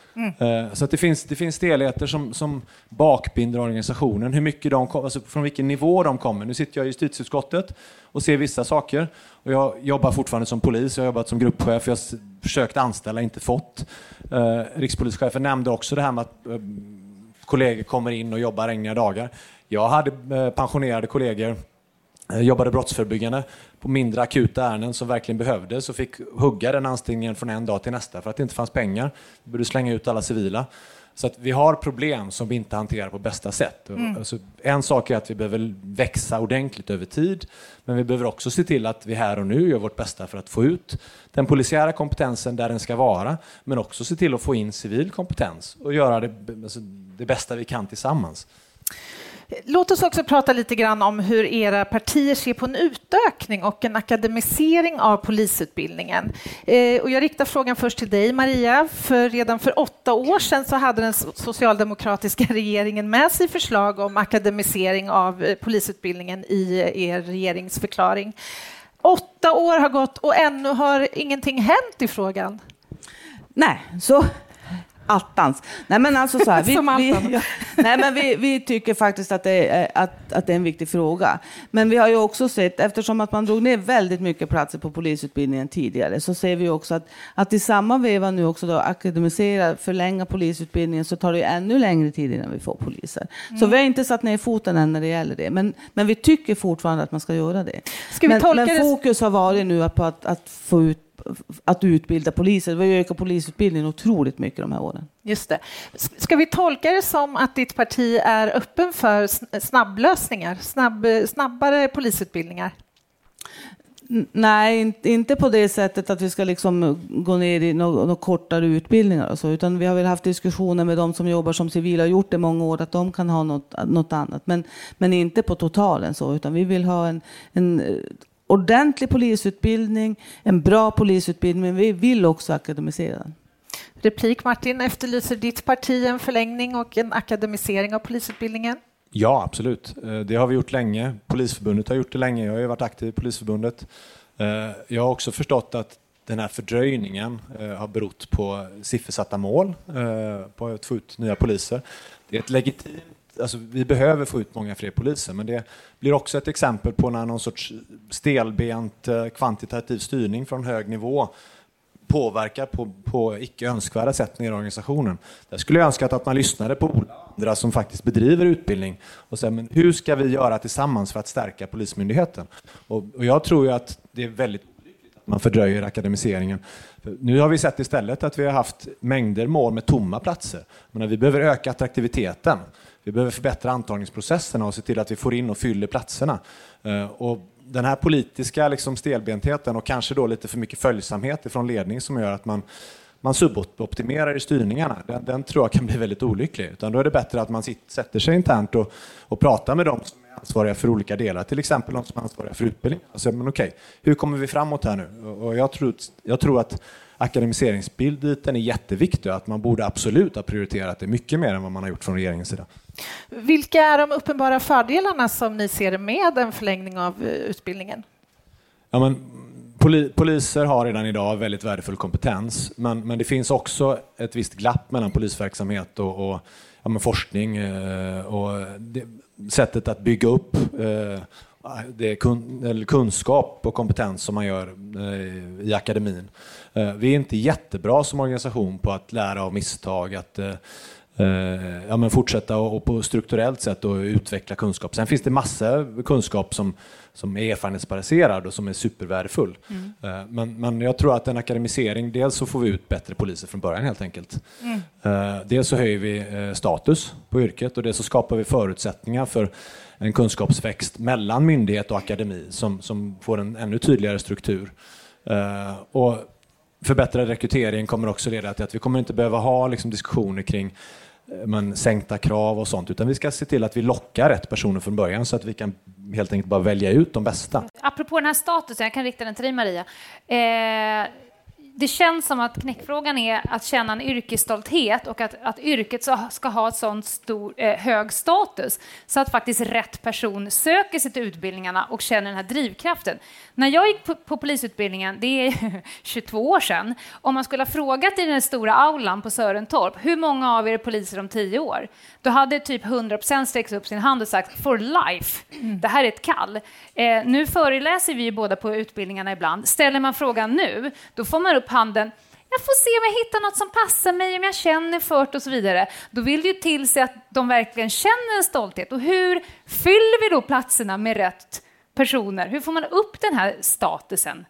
Mm. Så att det finns, det finns stelheter som, som bakbinder organisationen. Hur mycket de kom, alltså från vilken nivå de kommer. Nu sitter jag i justitieutskottet och ser vissa saker. Och jag jobbar fortfarande som polis. Jag har jobbat som gruppchef. Jag har försökt anställa, inte fått. Eh, rikspolischefen nämnde också det här med att eh, kollegor kommer in och jobbar regniga dagar. Jag hade eh, pensionerade kollegor. Jag jobbade brottsförebyggande på mindre akuta ärenden som verkligen behövdes och fick hugga den anställningen från en dag till nästa för att det inte fanns pengar. Vi borde slänga ut alla civila. Så att vi har problem som vi inte hanterar på bästa sätt. Mm. Alltså, en sak är att vi behöver växa ordentligt över tid, men vi behöver också se till att vi här och nu gör vårt bästa för att få ut den polisiära kompetensen där den ska vara, men också se till att få in civil kompetens och göra det, alltså, det bästa vi kan tillsammans. Låt oss också prata lite grann om hur era partier ser på en utökning och en akademisering av polisutbildningen. Eh, och jag riktar frågan först till dig, Maria. För redan för åtta år sedan så hade den socialdemokratiska regeringen med sig förslag om akademisering av eh, polisutbildningen i eh, er regeringsförklaring. Åtta år har gått och ännu har ingenting hänt i frågan. Nej, så... Attans. Nej, men alltså så här, vi, vi, ja, nej, men vi, vi tycker faktiskt att det, är, att, att det är en viktig fråga. Men vi har ju också sett, eftersom att man drog ner väldigt mycket platser på polisutbildningen tidigare, så ser vi också att, att i samma veva nu också då akademisera, förlänga polisutbildningen, så tar det ännu längre tid innan vi får poliser. Mm. Så vi har inte satt ner foten än när det gäller det. Men, men vi tycker fortfarande att man ska göra det. Ska vi men, men fokus har varit nu på att, att få ut att utbilda poliser. Vi har ökat polisutbildningen otroligt mycket de här åren. Just det. Ska vi tolka det som att ditt parti är öppen för snabblösningar, snabb, snabbare polisutbildningar? Nej, inte på det sättet att vi ska liksom gå ner i några, några kortare utbildningar och så, utan vi har väl haft diskussioner med de som jobbar som civila och gjort det många år, att de kan ha något, något annat. Men, men inte på totalen så, utan vi vill ha en, en ordentlig polisutbildning, en bra polisutbildning, men vi vill också akademisera den. Replik Martin, efterlyser ditt parti en förlängning och en akademisering av polisutbildningen? Ja, absolut. Det har vi gjort länge. Polisförbundet har gjort det länge. Jag har ju varit aktiv i Polisförbundet. Jag har också förstått att den här fördröjningen har berott på siffersatta mål på att få ut nya poliser. Det är ett legitimt Alltså, vi behöver få ut många fler poliser, men det blir också ett exempel på när någon sorts stelbent kvantitativ styrning från hög nivå påverkar på, på icke önskvärda sätt ner i organisationen. Där skulle jag önska att man lyssnade på andra som faktiskt bedriver utbildning och säger, men hur ska vi göra tillsammans för att stärka polismyndigheten? Och, och jag tror ju att det är väldigt lyckligt att man fördröjer akademiseringen. För nu har vi sett istället att vi har haft mängder mål med tomma platser. Men vi behöver öka attraktiviteten. Vi behöver förbättra antagningsprocesserna och se till att vi får in och fyller platserna. Och den här politiska liksom stelbentheten och kanske då lite för mycket följsamhet från ledning som gör att man, man suboptimerar i styrningarna. Den, den tror jag kan bli väldigt olycklig. Utan då är det bättre att man sitter, sätter sig internt och, och pratar med dem som är ansvariga för olika delar. Till exempel de som är ansvariga för utbildning. Alltså, men okej, hur kommer vi framåt här nu? Och, och jag, tror, jag tror att akademiseringsbiten är jätteviktig. Att man borde absolut ha prioriterat det mycket mer än vad man har gjort från regeringens sida. Vilka är de uppenbara fördelarna som ni ser med en förlängning av utbildningen? Ja, men poliser har redan idag väldigt värdefull kompetens, men, men det finns också ett visst glapp mellan polisverksamhet och, och ja, men forskning eh, och det, sättet att bygga upp eh, det kun, eller kunskap och kompetens som man gör eh, i akademin. Eh, vi är inte jättebra som organisation på att lära av misstag, att eh, ja, men fortsätta och på strukturellt sätt och utveckla kunskap. Sen finns det massor kunskap som, som är erfarenhetsbaserad och som är supervärdefull. Mm. Men, men jag tror att en akademisering, dels så får vi ut bättre poliser från början helt enkelt. Mm. Dels så höjer vi status på yrket och dels så skapar vi förutsättningar för en kunskapsväxt mellan myndighet och akademi som, som får en ännu tydligare struktur. Och förbättrad rekrytering kommer också leda till att vi kommer inte behöva ha liksom, diskussioner kring men, sänkta krav och sånt, utan vi ska se till att vi lockar rätt personer från början så att vi kan helt enkelt bara välja ut de bästa. Apropå den här statusen, jag kan rikta den till dig Maria. Eh, det känns som att knäckfrågan är att känna en yrkesstolthet och att, att yrket ska ha ett sånt stor, eh, hög status så att faktiskt rätt person söker sig till utbildningarna och känner den här drivkraften. När jag gick på, på polisutbildningen, det är tjugotvå år sedan, om man skulle ha frågat i den stora aulan på Sörentorp, hur många av er är poliser om tio år? Då hade typ hundra procent sträckt upp sin hand och sagt for life, det här är ett kall. Eh, nu föreläser vi ju båda på utbildningarna ibland. Ställer man frågan nu, då får man upp handen. Jag får se om jag hittar något som passar mig, om jag känner för det och så vidare. Då vill det ju till sig att de verkligen känner en stolthet. Och hur fyller vi då platserna med rätt personer? Hur får man upp den här statusen?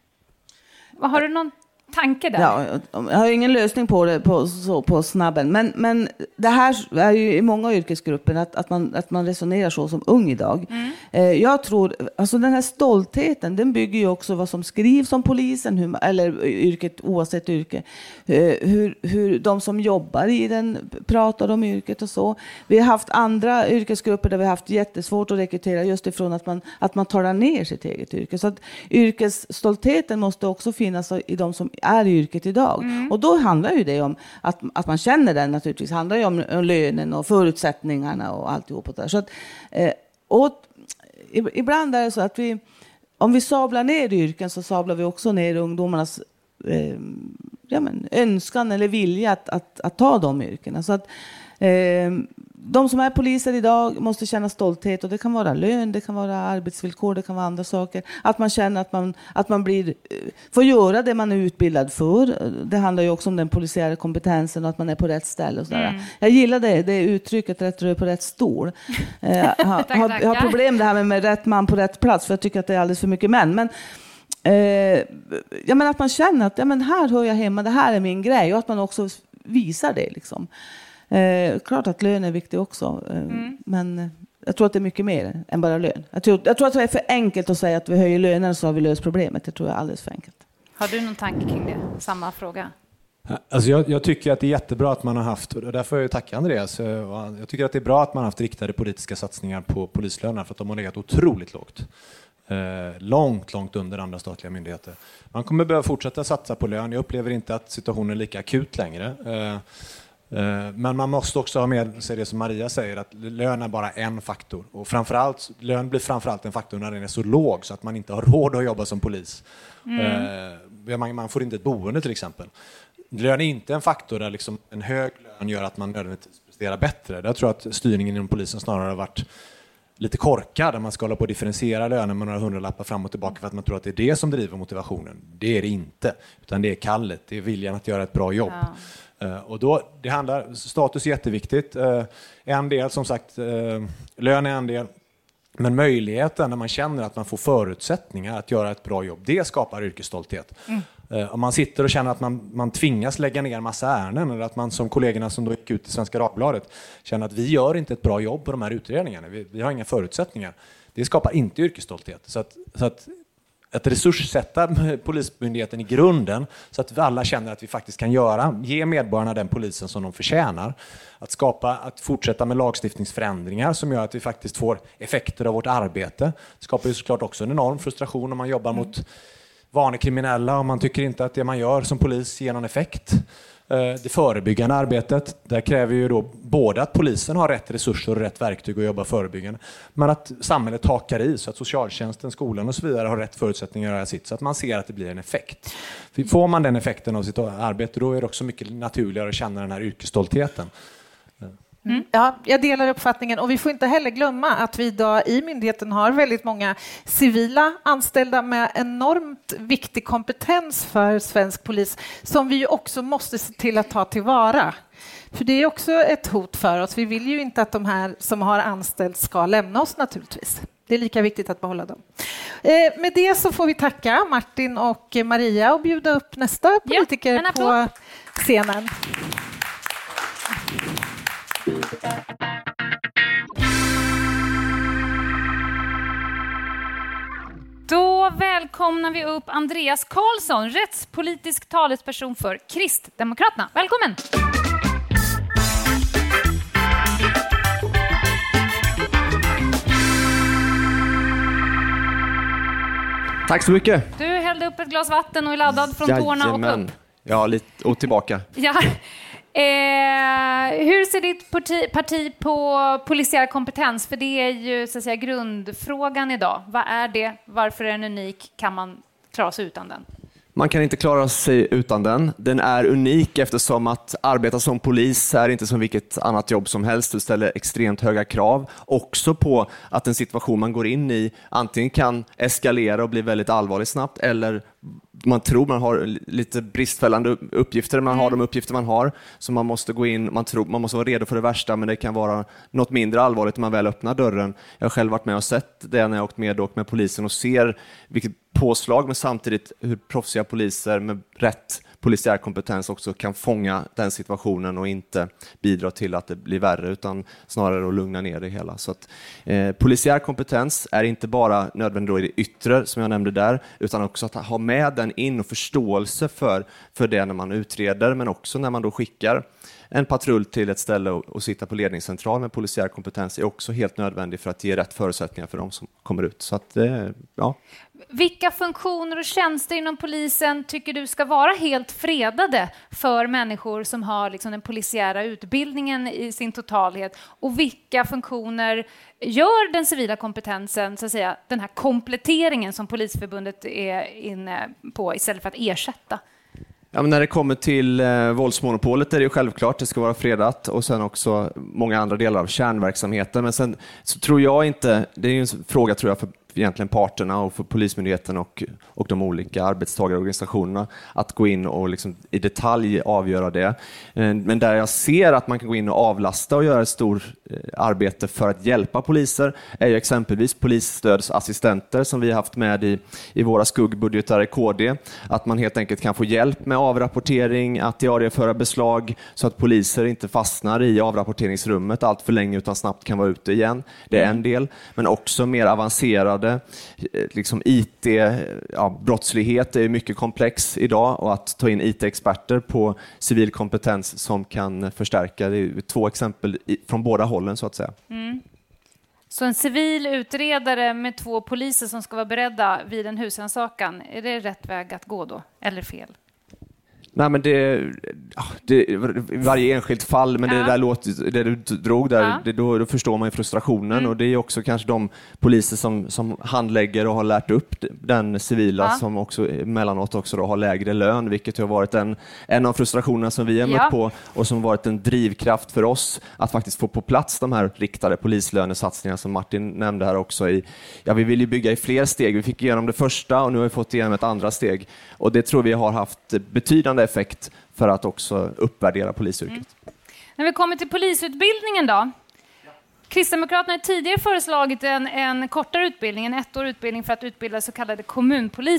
Vad har du någon tanke där? Ja, jag har ingen lösning på det på, så, på snabben. Men, men det här är ju i många yrkesgrupper att, att, man, att man resonerar så som ung idag. Mm. Eh, jag tror, alltså den här stoltheten, den bygger ju också vad som skrivs om polisen, hur, eller yrket oavsett yrke. Eh, hur, hur de som jobbar i den pratar om yrket och så. Vi har haft andra yrkesgrupper där vi har haft jättesvårt att rekrytera just ifrån att man, att man tar ner sitt eget yrke. Så att yrkesstoltheten måste också finnas i de som är i yrket idag. Mm. Och då handlar ju det om att, att man känner den naturligtvis. Det handlar ju om, om lönen och förutsättningarna och alltihop. Där. Så att, eh, och ibland är det så att vi, om vi sablar ner yrken så sablar vi också ner ungdomarnas eh, ja, men, önskan eller vilja att, att, att ta de yrkena. Så att eh, de som är poliser idag måste känna stolthet, och det kan vara lön, det kan vara arbetsvillkor, det kan vara andra saker. Att man känner att man, att man blir, får göra det man är utbildad för. Det handlar ju också om den polisiära kompetensen och att man är på rätt ställe. Och sådär. Mm. Jag gillar det, det uttrycket, rätt rör på rätt stol. Jag har, tack, har, har problem det här med, med rätt man på rätt plats, för jag tycker att det är alldeles för mycket män. Men eh, ja, men att man känner att ja, men här hör jag hemma, det här är min grej, och att man också visar det liksom. Eh, klart att lön är viktig också, eh, mm. men jag tror att det är mycket mer än bara lön. Jag tror, jag tror att det är för enkelt att säga att vi höjer löner så har vi löst problemet. Det tror jag är alldeles för enkelt. Har du någon tanke kring det? Samma fråga. Alltså jag, jag tycker att det är jättebra att man har haft, och därför får jag tacka Andreas. Jag tycker att det är bra att man har haft riktade politiska satsningar på polislöner, för att de har legat otroligt lågt. Eh, långt, långt under andra statliga myndigheter. Man kommer behöva fortsätta satsa på lön. Jag upplever inte att situationen är lika akut längre. Eh, Men man måste också ha med sig det som Maria säger, att lön är bara en faktor. Och framförallt, lön blir framförallt en faktor när den är så låg så att man inte har råd att jobba som polis. Mm. Man, man får inte ett boende till exempel. Lön är inte en faktor där liksom en hög lön gör att man nödvändigtvis presterar bättre. Jag tror att styrningen inom polisen snarare har varit lite korkad, där man ska hålla på att differentiera löner med några hundralappar fram och tillbaka för att man tror att det är det som driver motivationen. Det är det inte, utan det är kallet, det är viljan att göra ett bra jobb. Ja. Uh, och då, det handlar, status är jätteviktigt. Uh, en del, som sagt, uh, lön är en del. Men möjligheten när man känner att man får förutsättningar att göra ett bra jobb, det skapar yrkesstolthet. Mm. Uh, om man sitter och känner att man, man tvingas lägga ner en massa ärenden, eller att man som kollegorna som då gick ut i Svenska Dagbladet känner att vi gör inte ett bra jobb på de här utredningarna, vi, vi har inga förutsättningar. Det skapar inte yrkesstolthet. Så att, så att att resurssätta polismyndigheten i grunden så att vi alla känner att vi faktiskt kan göra, ge medborgarna den polisen som de förtjänar. Att skapa, att fortsätta med lagstiftningsförändringar som gör att vi faktiskt får effekter av vårt arbete. Det skapar ju såklart också en enorm frustration om man jobbar mm. mot vanekriminella och man tycker inte att det man gör som polis ger någon effekt. Det förebyggande arbetet, där kräver ju då både att polisen har rätt resurser och rätt verktyg att jobba förebyggande, men att samhället hakar i så att socialtjänsten, skolan och så vidare har rätt förutsättningar att göra sitt så att man ser att det blir en effekt. Får man den effekten av sitt arbete, då är det också mycket naturligare att känna den här yrkesstoltheten. Mm. Ja, jag delar uppfattningen, och vi får inte heller glömma att vi idag i myndigheten har väldigt många civila anställda med enormt viktig kompetens för svensk polis som vi ju också måste se till att ta tillvara. För det är också ett hot för oss. Vi vill ju inte att de här som har anställt ska lämna oss naturligtvis. Det är lika viktigt att behålla dem. Eh, med det så får vi tacka Martin och Maria och bjuda upp nästa politiker ja, på scenen. Då välkomnar vi upp Andreas Karlsson, rättspolitisk talesperson för Kristdemokraterna. Välkommen! Tack så mycket. Du hällde upp ett glas vatten och är laddad från tårna och upp. Ja, lite, och tillbaka. Ja. Eh, hur ser ditt parti, parti på polisiär kompetens? För det är ju så att säga grundfrågan idag. Vad är det? Varför är den unik? Kan man klara sig utan den? Man kan inte klara sig utan den. Den är unik eftersom att arbeta som polis är inte som vilket annat jobb som helst. Du ställer extremt höga krav. Också på att en situation man går in i antingen kan eskalera och bli väldigt allvarlig snabbt, eller man tror man har lite bristfällande uppgifter, man har de uppgifter man har, så man måste gå in, man tror man måste vara redo för det värsta, men det kan vara något mindre allvarligt när man väl öppnar dörren. Jag har själv varit med och sett det när jag åkt med och med polisen och ser vilket påslag, men samtidigt hur proffsiga poliser med rätt polisiär kompetens också kan fånga den situationen och inte bidra till att det blir värre, utan snarare att lugna ner det hela. Så att, eh, polisiär kompetens är inte bara nödvändigt i det yttre som jag nämnde där, utan också att ha med den in och förståelse för, för det när man utreder, men också när man då skickar en patrull till ett ställe och, och sitta på ledningscentral med polisiär kompetens är också helt nödvändig för att ge rätt förutsättningar för de som kommer ut. Så att, eh, ja. Vilka funktioner och tjänster inom polisen tycker du ska vara helt fredade för människor som har liksom den polisiära utbildningen i sin totalhet? Och vilka funktioner gör den civila kompetensen, så att säga, den här kompletteringen som Polisförbundet är inne på istället för att ersätta? Ja, men när det kommer till eh, våldsmonopolet är det ju självklart, det ska vara fredat, och sen också många andra delar av kärnverksamheten. Men sen så tror jag inte, det är ju en fråga tror jag för egentligen parterna och för Polismyndigheten och, och de olika arbetstagarorganisationerna att gå in och liksom i detalj avgöra det. Men där jag ser att man kan gå in och avlasta och göra ett stort arbete för att hjälpa poliser är ju exempelvis polisstödsassistenter som vi har haft med i, i våra skuggbudgetar i K D. Att man helt enkelt kan få hjälp med avrapportering, att diarieföra beslag så att poliser inte fastnar i avrapporteringsrummet allt för länge utan snabbt kan vara ute igen. Det är en del, men också mer avancerade liksom I T, ja, brottslighet är mycket komplex idag, och att ta in I T-experter på civil kompetens som kan förstärka, det är två exempel från båda hållen så att säga. Mm. Så en civil utredare med två poliser som ska vara beredda vid en husrannsakan, är det rätt väg att gå då, eller fel? Nej, men det, det varje enskilt fall, men ja. det där låter, det du drog där, ja. det, då, då förstår man ju frustrationen, mm. och det är också kanske de poliser som, som handlägger och har lärt upp den civila ja. som också mellanåt också då har lägre lön, vilket har varit en, en av frustrationerna som vi har mött ja. på, och som varit en drivkraft för oss att faktiskt få på plats de här riktade polislönesatsningarna som Martin nämnde här också. I, ja, vi vill ju bygga i fler steg, vi fick igenom det första och nu har vi fått igenom ett andra steg, och det tror vi har haft betydande effekt för att också uppvärdera polisyrket. Mm. När vi kommer till polisutbildningen då. Kristdemokraterna har tidigare föreslagit en, en kortare utbildning, en ettårig utbildning för att utbilda så kallade kommunpoliser.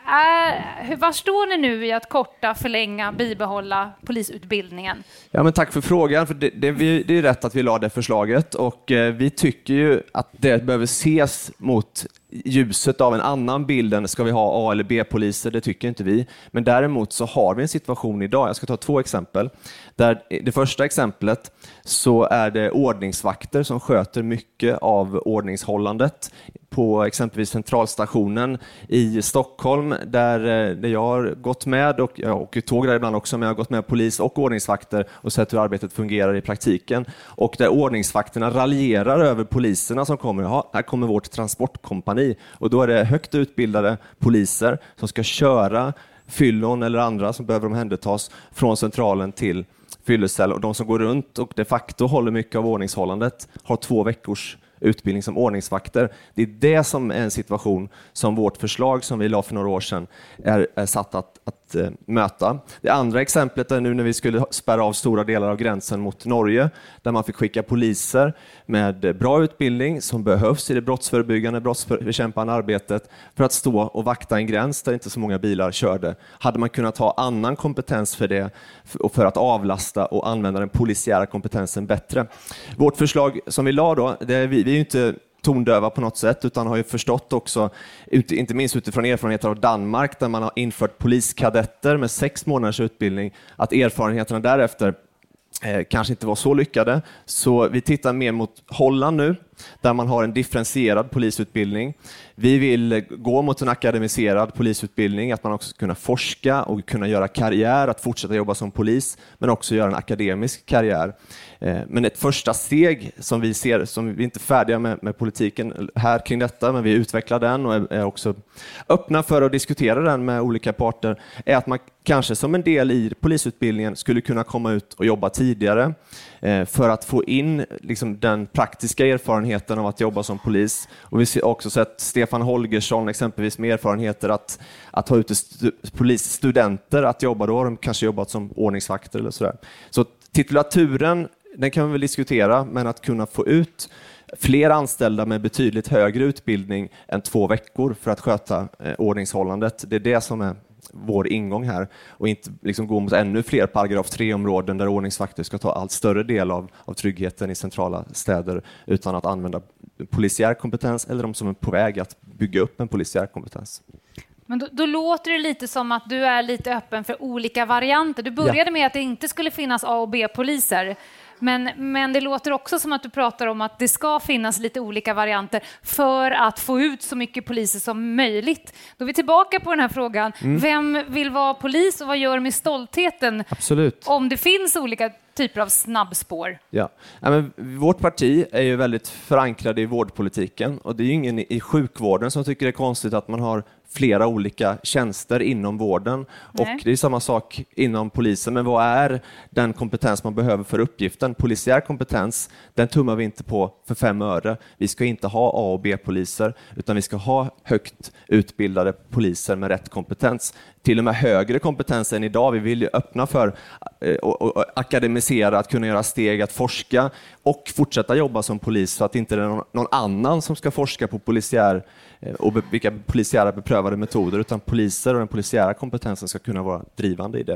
Är, var står ni nu i att korta, förlänga, bibehålla polisutbildningen? Ja, men tack för frågan. För det, det, vi, det är rätt att vi la det förslaget och eh, vi tycker ju att det behöver ses mot ljuset av en annan bild än ska vi ha A- eller B-poliser, det tycker inte vi. Men däremot så har vi en situation idag, jag ska ta två exempel. Där det första exemplet så är det ordningsvakter som sköter mycket av ordningshållandet på exempelvis centralstationen i Stockholm där, där jag har gått med och jag åker tåg där ibland också, men jag har gått med polis och ordningsvakter och sett hur arbetet fungerar i praktiken. Och där ordningsvakterna raljerar över poliserna som kommer, ja, här kommer vårt transportkompani och då är det högt utbildade poliser som ska köra fyllon eller andra som behöver omhändertas från centralen till fyllecell och de som går runt och de facto håller mycket av ordningshållandet har två veckors utbildning som ordningsvakter. Det är det som är en situation som vårt förslag som vi la för några år sedan är, är satt att, att äh, möta. Det andra exemplet är nu när vi skulle spärra av stora delar av gränsen mot Norge där man fick skicka poliser med bra utbildning som behövs i det brottsförebyggande, brottsbekämpande arbetet för att stå och vakta en gräns där inte så många bilar körde. Hade man kunnat ha annan kompetens för det och för att avlasta och använda den polisiära kompetensen bättre. Vårt förslag som vi la då, det är vi, vi är ju inte tondöva på något sätt utan har ju förstått också, inte minst utifrån erfarenheter av Danmark där man har infört poliskadetter med sex månaders utbildning, att erfarenheterna därefter eh, kanske inte var så lyckade. Så vi tittar mer mot Holland nu där man har en differentierad polisutbildning. Vi vill gå mot en akademiserad polisutbildning, att man också ska kunna forska och kunna göra karriär, att fortsätta jobba som polis, men också göra en akademisk karriär. Men ett första steg som vi ser, som vi inte är färdiga med, med politiken här kring detta, men vi utvecklar den och är, är också öppna för att diskutera den med olika parter, är att man kanske som en del i polisutbildningen skulle kunna komma ut och jobba tidigare för att få in liksom, den praktiska erfarenheten av att jobba som polis. Och vi ser också sett Stefan Holgersson exempelvis med erfarenheter att, att ha ute stu, polisstudenter att jobba då. De kanske jobbat som ordningsvakter eller sådär. Så titulaturen, den kan vi väl diskutera, men att kunna få ut fler anställda med betydligt högre utbildning än två veckor för att sköta eh, ordningshållandet. Det är det som är vår ingång här och inte liksom gå mot ännu fler paragraf tre-områden där ordningsvakter ska ta allt större del av, av tryggheten i centrala städer utan att använda polisiär kompetens eller de som är på väg att bygga upp en polisiär kompetens. Men då, då låter det lite som att du är lite öppen för olika varianter. Du började ja. med att det inte skulle finnas A- och B-poliser. Men, men det låter också som att du pratar om att det ska finnas lite olika varianter för att få ut så mycket poliser som möjligt. Då är vi tillbaka på den här frågan. Mm. Vem vill vara polis och vad gör med stoltheten? Absolut. Om det finns olika typer av snabbspår? Ja. Ja, men vårt parti är ju väldigt förankrade i vårdpolitiken och det är ju ingen i sjukvården som tycker det är konstigt att man har flera olika tjänster inom vården. Nej. Och det är samma sak inom polisen. Men vad är den kompetens man behöver för uppgiften? Polisiär kompetens, den tummar vi inte på för fem öre. Vi ska inte ha A- och B-poliser, utan vi ska ha högt utbildade poliser med rätt kompetens. Till och med högre kompetens än idag. Vi vill ju öppna för eh, och, och akademisera, att kunna göra steg, att forska och fortsätta jobba som polis så att inte det är någon, någon annan som ska forska på polisiär eh, och be, vilka polisiära beprövade metoder, utan poliser och den polisiära kompetensen ska kunna vara drivande i det.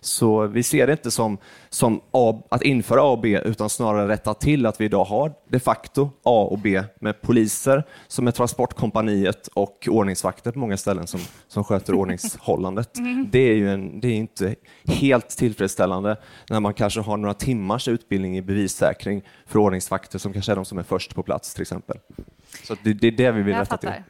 Så vi ser det inte som, som A, att införa A och B, utan snarare rätta till att vi idag har de facto A och B med poliser som är transportkompaniet och ordningsvakter på många ställen som, som sköter ordningshållande. Mm. Det är ju en, det är inte helt tillfredsställande när man kanske har några timmars utbildning i bevissäkring för ordningsvakter som kanske är de som är först på plats till exempel. Så det, det är det vi vill Jag rätta fattar. till.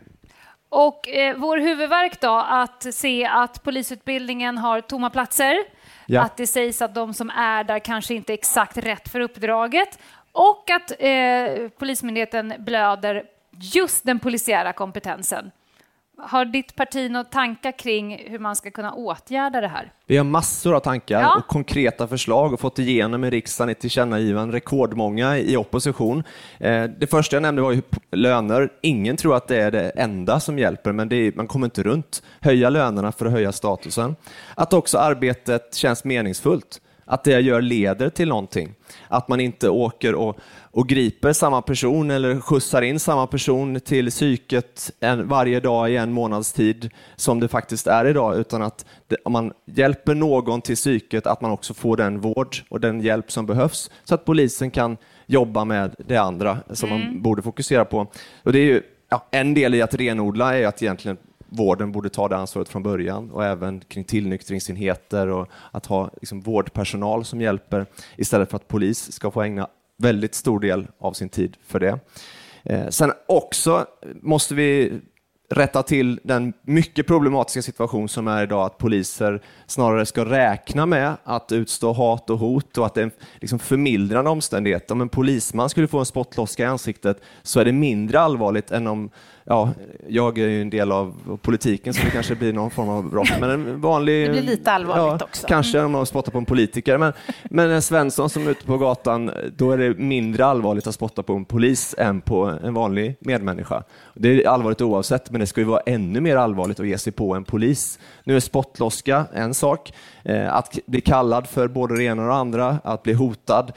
Och eh, vår huvudverk då, att se att polisutbildningen har tomma platser, ja. Att det sägs att de som är där kanske inte är exakt rätt för uppdraget och att eh, Polismyndigheten blöder just den polisiära kompetensen. Har ditt parti några tankar kring hur man ska kunna åtgärda det här? Vi har massor av tankar ja. och konkreta förslag och fått igenom i riksdagen i tillkännagivanden, rekordmånga i opposition. Det första jag nämnde var ju löner. Ingen tror att det är det enda som hjälper, men det är, man kommer inte runt. Höja lönerna för att höja statusen. Att också arbetet känns meningsfullt. att det jag gör leder till någonting. Att man inte åker och, och griper samma person eller skjutsar in samma person till psyket en, varje dag i en månads tid som det faktiskt är idag, utan att det, om man hjälper någon till psyket, att man också får den vård och den hjälp som behövs så att polisen kan jobba med det andra som mm. man borde fokusera på. Och det är ju ja, en del i att renodla är att egentligen vården borde ta det ansvaret från början, och även kring tillnyktringsenheter och att ha liksom vårdpersonal som hjälper istället för att polis ska få ägna väldigt stor del av sin tid för det. Eh, sen också måste vi rätta till den mycket problematiska situation som är idag, att poliser snarare ska räkna med att utstå hat och hot och att det är en liksom förmildrande omständighet. Om en polisman skulle få en spottloska i ansiktet så är det mindre allvarligt än om, ja, jag är ju en del av politiken så det kanske blir någon form av brott. Men en vanlig, det blir lite allvarligt ja, också. Kanske om man spottar på en politiker. Men, men en Svensson som är ute på gatan, då är det mindre allvarligt att spotta på en polis än på en vanlig medmänniska. Det är allvarligt oavsett, men det ska ju vara ännu mer allvarligt att ge sig på en polis. Nu är spottloska en sak. Att bli kallad för både det ena och det andra, att bli hotad,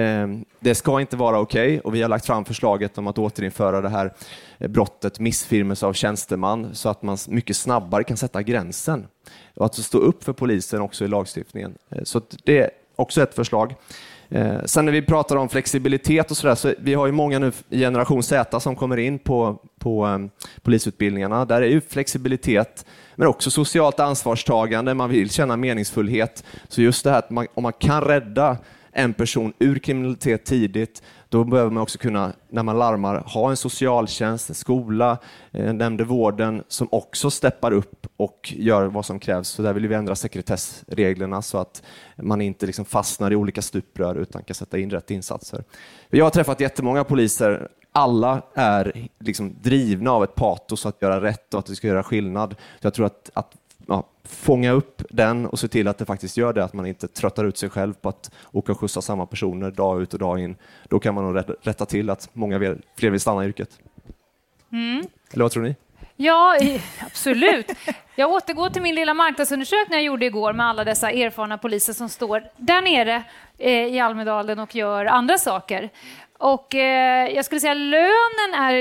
det ska inte vara okej. Okay. Och vi har lagt fram förslaget om att återinföra det här brottet missfirmelse av tjänsteman så att man mycket snabbare kan sätta gränsen. Och att stå upp för polisen också i lagstiftningen. Så det är också ett förslag. Sen när vi pratar om flexibilitet och sådär, så vi har ju många nu i generation Z som kommer in på, på um, polisutbildningarna. Där är ju flexibilitet, men också socialt ansvarstagande. Man vill känna meningsfullhet. Så just det här att man, om man kan rädda en person ur kriminalitet tidigt, då behöver man också kunna, när man larmar, ha en socialtjänst, en skola, eh, nämnde vården som också steppar upp och gör vad som krävs. Så där vill vi ändra sekretessreglerna så att man inte liksom fastnar i olika stuprör utan kan sätta in rätt insatser. Jag har träffat jättemånga poliser. Alla är liksom drivna av ett patos att göra rätt och att det ska göra skillnad. Så jag tror att, att ja, fånga upp den och se till att det faktiskt gör det, att man inte tröttar ut sig själv på att åka och skjutsa samma personer dag ut och dag in. Då kan man nog rätta till att många fler vill stanna i yrket. Mm. Eller vad tror ni? Ja, absolut. Jag återgår till min lilla marknadsundersökning jag gjorde igår med alla dessa erfarna poliser som står där nere eh, i Almedalen och gör andra saker. Och eh, jag skulle säga lönen är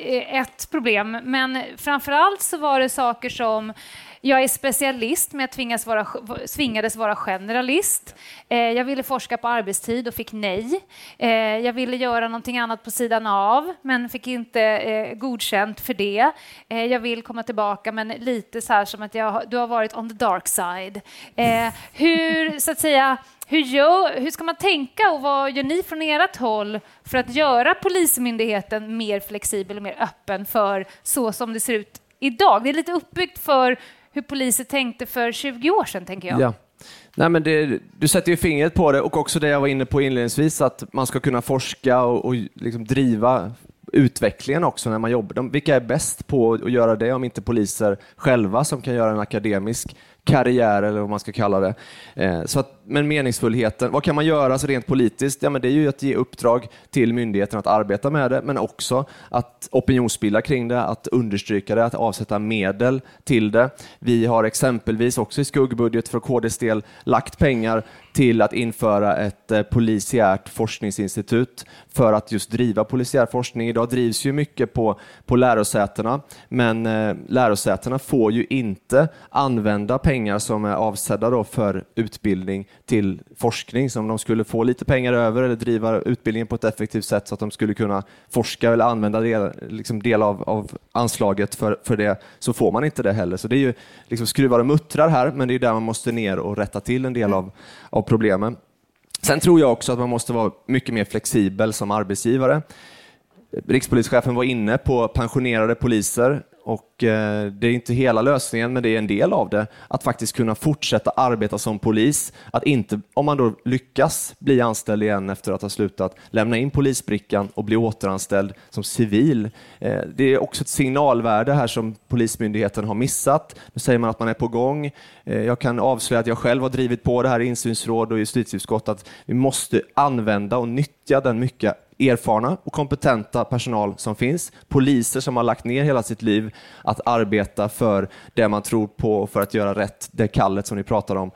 ett problem, men framförallt så var det saker som jag är specialist, men jag tvingas vara, tvingades vara generalist. Eh, jag ville forska på arbetstid och fick nej. Eh, jag ville göra någonting annat på sidan av, men fick inte eh, godkänt för det. Eh, jag vill komma tillbaka, men lite så här som att jag, du har varit on the dark side. Eh, hur, så att säga, hur, gör, hur ska man tänka och vad gör ni från ert håll för att göra polismyndigheten mer flexibel och mer öppen för så som det ser ut idag? Det är lite uppbyggt för hur poliser tänkte för tjugo år sedan, tänker jag. Ja. Nej, men det, du sätter ju fingret på det, och också det jag var inne på inledningsvis, att man ska kunna forska och, och liksom driva utvecklingen också när man jobbar. De, vilka är bäst på att göra det om inte poliser själva som kan göra en akademisk karriär eller vad man ska kalla det. Eh, så att, men meningsfullheten, vad kan man göra så rent politiskt? Ja, men det är ju att ge uppdrag till myndigheten att arbeta med det, men också att opinionsbilda kring det, att understryka det, att avsätta medel till det. Vi har exempelvis också i skuggbudget för K D:s del lagt pengar till att införa ett eh, polisiärt forskningsinstitut för att just driva polisiär forskning. Idag drivs ju mycket på, på lärosätena, men eh, lärosätena får ju inte använda pengar som är avsedda då för utbildning till forskning, som de skulle få lite pengar över eller driva utbildningen på ett effektivt sätt så att de skulle kunna forska eller använda del, liksom del av, av anslaget för, för det, så får man inte det heller. Så det är ju liksom skruvar och muttrar här, men det är där man måste ner och rätta till en del av, av problemen. Sen tror jag också att man måste vara mycket mer flexibel som arbetsgivare. Rikspolischefen var inne på pensionerade poliser, och eh, det är inte hela lösningen, men det är en del av det, att faktiskt kunna fortsätta arbeta som polis, att inte, om man då lyckas bli anställd igen efter att ha slutat, lämna in polisbrickan och bli återanställd som civil. Eh, det är också ett signalvärde här som Polismyndigheten har missat. Nu säger man att man är på gång. Eh, jag kan avslöja att jag själv har drivit på det här i insynsråd och justitieutskott, att vi måste använda och nyttja den mycket erfarna och kompetenta personal som finns. Poliser som har lagt ner hela sitt liv att arbeta för det man tror på och för att göra rätt, det kallet som ni pratar om.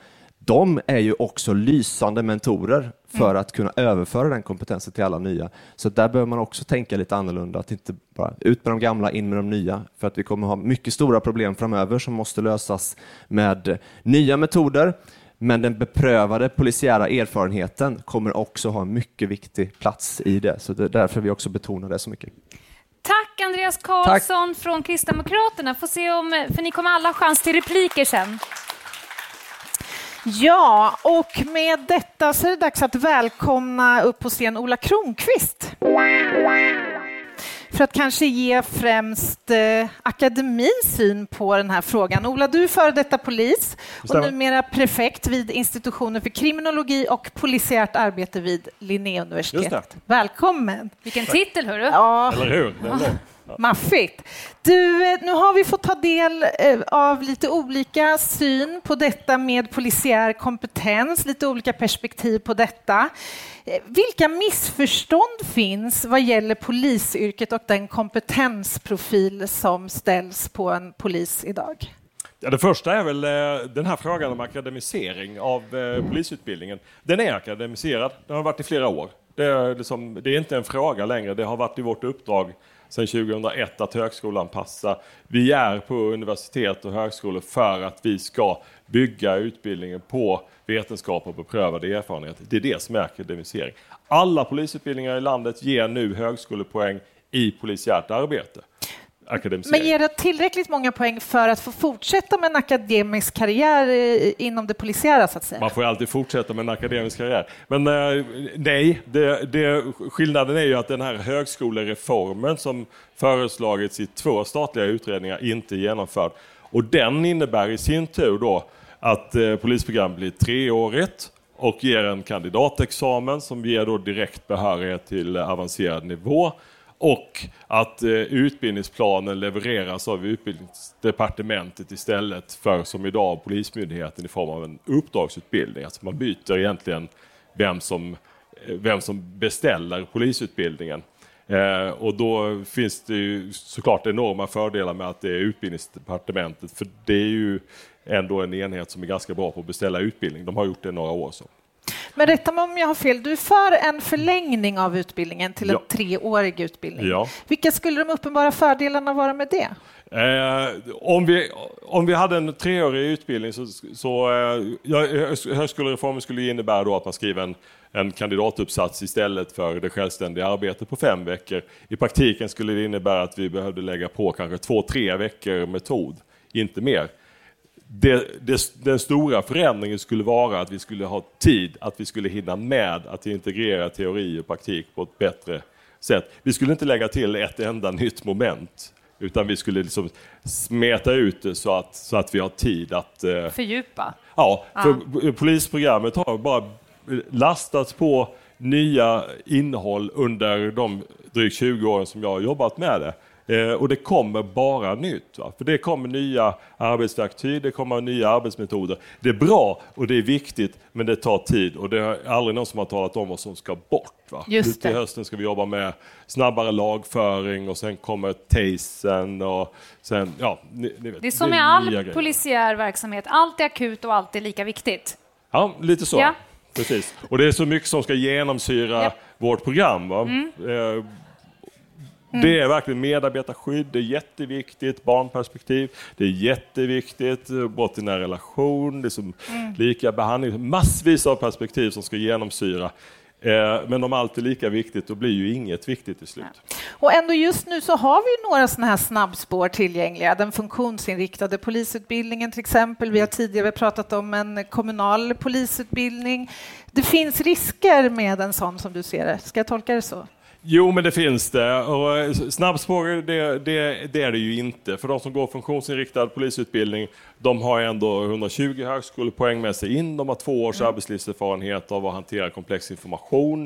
de är ju också lysande mentorer för att kunna överföra den kompetensen till alla nya. Så där behöver man också tänka lite annorlunda, att inte bara ut med de gamla, in med de nya. För att vi kommer ha mycket stora problem framöver som måste lösas med nya metoder. Men den beprövade polisiära erfarenheten kommer också ha en mycket viktig plats i det. Så det är därför vi också betonar det så mycket. Tack Andreas Karlsson Tack. från Kristdemokraterna. Får se om, för ni kommer alla chans till repliker sen. Ja, och med detta så är det dags att välkomna upp på scen Ola Kronqvist. För att kanske ge främst eh, akademins syn på den här frågan. Ola, du är före detta polis och numera prefekt vid institutionen för kriminologi och polisiärt arbete vid Linnéuniversitetet. Välkommen! Vilken Tack. titel, hörru? Ja. Eller hur? Ja. Maffigt. Du, nu har vi fått ta del av lite olika syn på detta med polisiär kompetens, lite olika perspektiv på detta. Vilka missförstånd finns vad gäller polisyrket och den kompetensprofil som ställs på en polis idag? Ja, det första är väl den här frågan om akademisering av polisutbildningen. Den är akademiserad, den har varit i flera år. Det är, liksom, det är inte en fråga längre, det har varit i vårt uppdrag sedan tjugohundraett att högskolan passar. Vi är på universitet och högskolor för att vi ska bygga utbildningen på vetenskap och beprövad erfarenhet. Det är det som är akademisering. Alla polisutbildningar i landet ger nu högskolepoäng i polisiärt arbete. Men ger det tillräckligt många poäng för att få fortsätta med en akademisk karriär inom det polisiära, så att säga? Man får alltid fortsätta med en akademisk karriär. Men eh, nej, det, det, skillnaden är ju att den här högskolereformen som föreslagits i två statliga utredningar inte är genomförd. Och den innebär i sin tur då att eh, polisprogram blir treårigt och ger en kandidatexamen som ger då direkt behörighet till avancerad nivå. Och att eh, utbildningsplanen levereras av utbildningsdepartementet istället för som idag polismyndigheten i form av en uppdragsutbildning. Alltså man byter egentligen vem som, vem som beställer polisutbildningen. Eh, och då finns det ju såklart enorma fördelar med att det är utbildningsdepartementet. För det är ju ändå en enhet som är ganska bra på att beställa utbildning. De har gjort det några år så. Men rätta mig om jag har fel, du är för en förlängning av utbildningen till en ja. treårig utbildning. Ja. Vilka skulle de uppenbara fördelarna vara med det? Eh, om, vi, om vi hade en treårig utbildning så, så eh, ja, högskolereformen skulle innebära då att man skriver en, en kandidatuppsats istället för det självständiga arbetet på fem veckor. I praktiken skulle det innebära att vi behövde lägga på kanske två, tre veckor metod, inte mer. Det, det, den stora förändringen skulle vara att vi skulle ha tid, att vi skulle hinna med att integrera teori och praktik på ett bättre sätt. Vi skulle inte lägga till ett enda nytt moment, utan vi skulle liksom smeta ut det så att, så att vi har tid att... Eh, fördjupa. Ja, för ah. polisprogrammet har bara lastats på nya innehåll under de drygt tjugo åren som jag har jobbat med det. Eh, och det kommer bara nytt. Va? För det kommer nya arbetsverktyg, det kommer nya arbetsmetoder. Det är bra och det är viktigt, men det tar tid. Och det är aldrig någon som har talat om vad som ska bort. Va? Just det. Till hösten ska vi jobba med snabbare lagföring och sen kommer tejsen och sen, ja, ni, ni vet, det är som med all polisiär verksamhet. Allt är akut och allt är lika viktigt. Ja, lite så. Ja. Precis. Och det är så mycket som ska genomsyra ja. vårt program. Va? Mm. Eh, Mm. Det är verkligen medarbetarskydd, det är jätteviktigt, barnperspektiv, det är jätteviktigt, brott i nära relation, det är som mm. lika behandling, massvis av perspektiv som ska genomsyra. Eh, men om allt är lika viktigt, då blir ju inget viktigt till slut. Ja. Och ändå just nu så har vi några sådana här snabbspår tillgängliga. Den funktionsinriktade polisutbildningen till exempel. Vi har tidigare pratat om en kommunal polisutbildning. Det finns risker med en sån som du ser det. Ska jag tolka det så? Jo, men det finns det. Och snabbspår, det, det, det är det ju inte. För de som går funktionsinriktad polisutbildning, de har ändå hundratjugo högskolepoäng med sig in. De har två års mm. arbetslivserfarenhet av att hantera komplex information.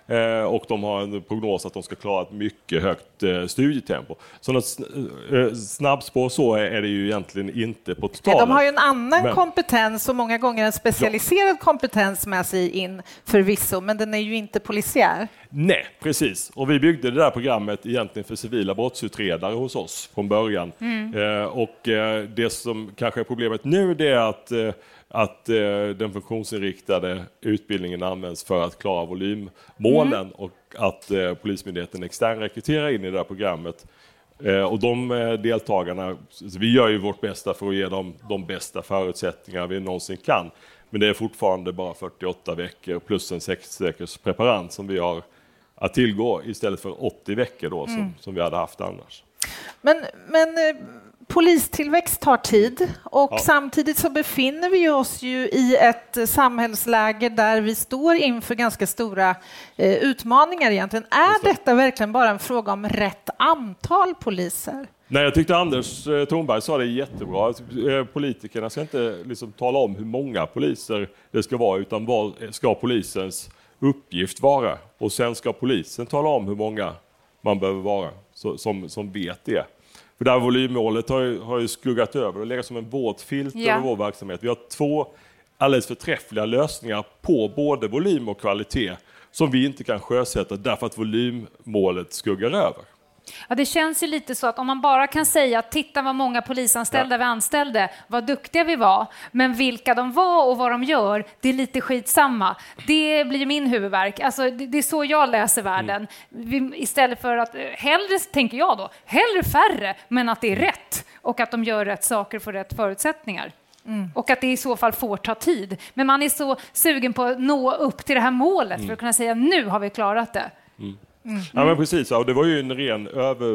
Eh, och de har en prognos att de ska klara ett mycket högt eh, studietempo. Så något sn- eh, snabbspår så är, är det ju egentligen inte på totalen. De har ju en annan men, kompetens och många gånger en specialiserad ja. kompetens med sig in förvisso, men den är ju inte polisiär. Nej, precis. Och vi byggde det där programmet egentligen för civila brottsutredare hos oss från början. Mm. Eh, och eh, det som kanske är problemet nu det är att eh, att eh, den funktionsinriktade utbildningen används för att klara volymmålen mm. och att eh, Polismyndigheten extern rekryterar in i det här programmet. Eh, och de eh, deltagarna, vi gör ju vårt bästa för att ge dem de bästa förutsättningar vi någonsin kan. Men det är fortfarande bara fyrtioåtta veckor plus en sex veckors preparand som vi har att tillgå istället för åttio veckor då, som, mm. som vi hade haft annars. Men, men eh, polistillväxt tar tid och ja. samtidigt så befinner vi oss ju i ett samhällsläge där vi står inför ganska stora eh, utmaningar egentligen. Är det. detta verkligen bara en fråga om rätt antal poliser? Nej, jag tyckte Anders eh, Thornberg sa det jättebra. Eh, politikerna ska inte liksom tala om hur många poliser det ska vara, utan vad ska polisens uppgift vara? Och sen ska polisen tala om hur många man behöver vara så, som, som vet det. För det här volymmålet har ju, har ju skuggat över och legat som en våt filt ja. över vår verksamhet. Vi har två alldeles förträffliga lösningar på både volym och kvalitet som vi inte kan sjösätta därför att volymmålet skuggar över. Ja, det känns ju lite så att om man bara kan säga att titta vad många polisanställda ja. vi anställde, vad duktiga vi var, men vilka de var och vad de gör, det är lite skitsamma. Det blir min huvudvärk. Alltså, det, det är så jag läser världen. Mm. Vi, istället för att, hellre, tänker jag då, hellre färre, men att det är rätt och att de gör rätt saker för rätt förutsättningar. Mm. Och att det i så fall får ta tid. Men man är så sugen på att nå upp till det här målet mm. för att kunna säga nu har vi klarat det. Mm. Mm. Ja, men precis. Och det var ju en ren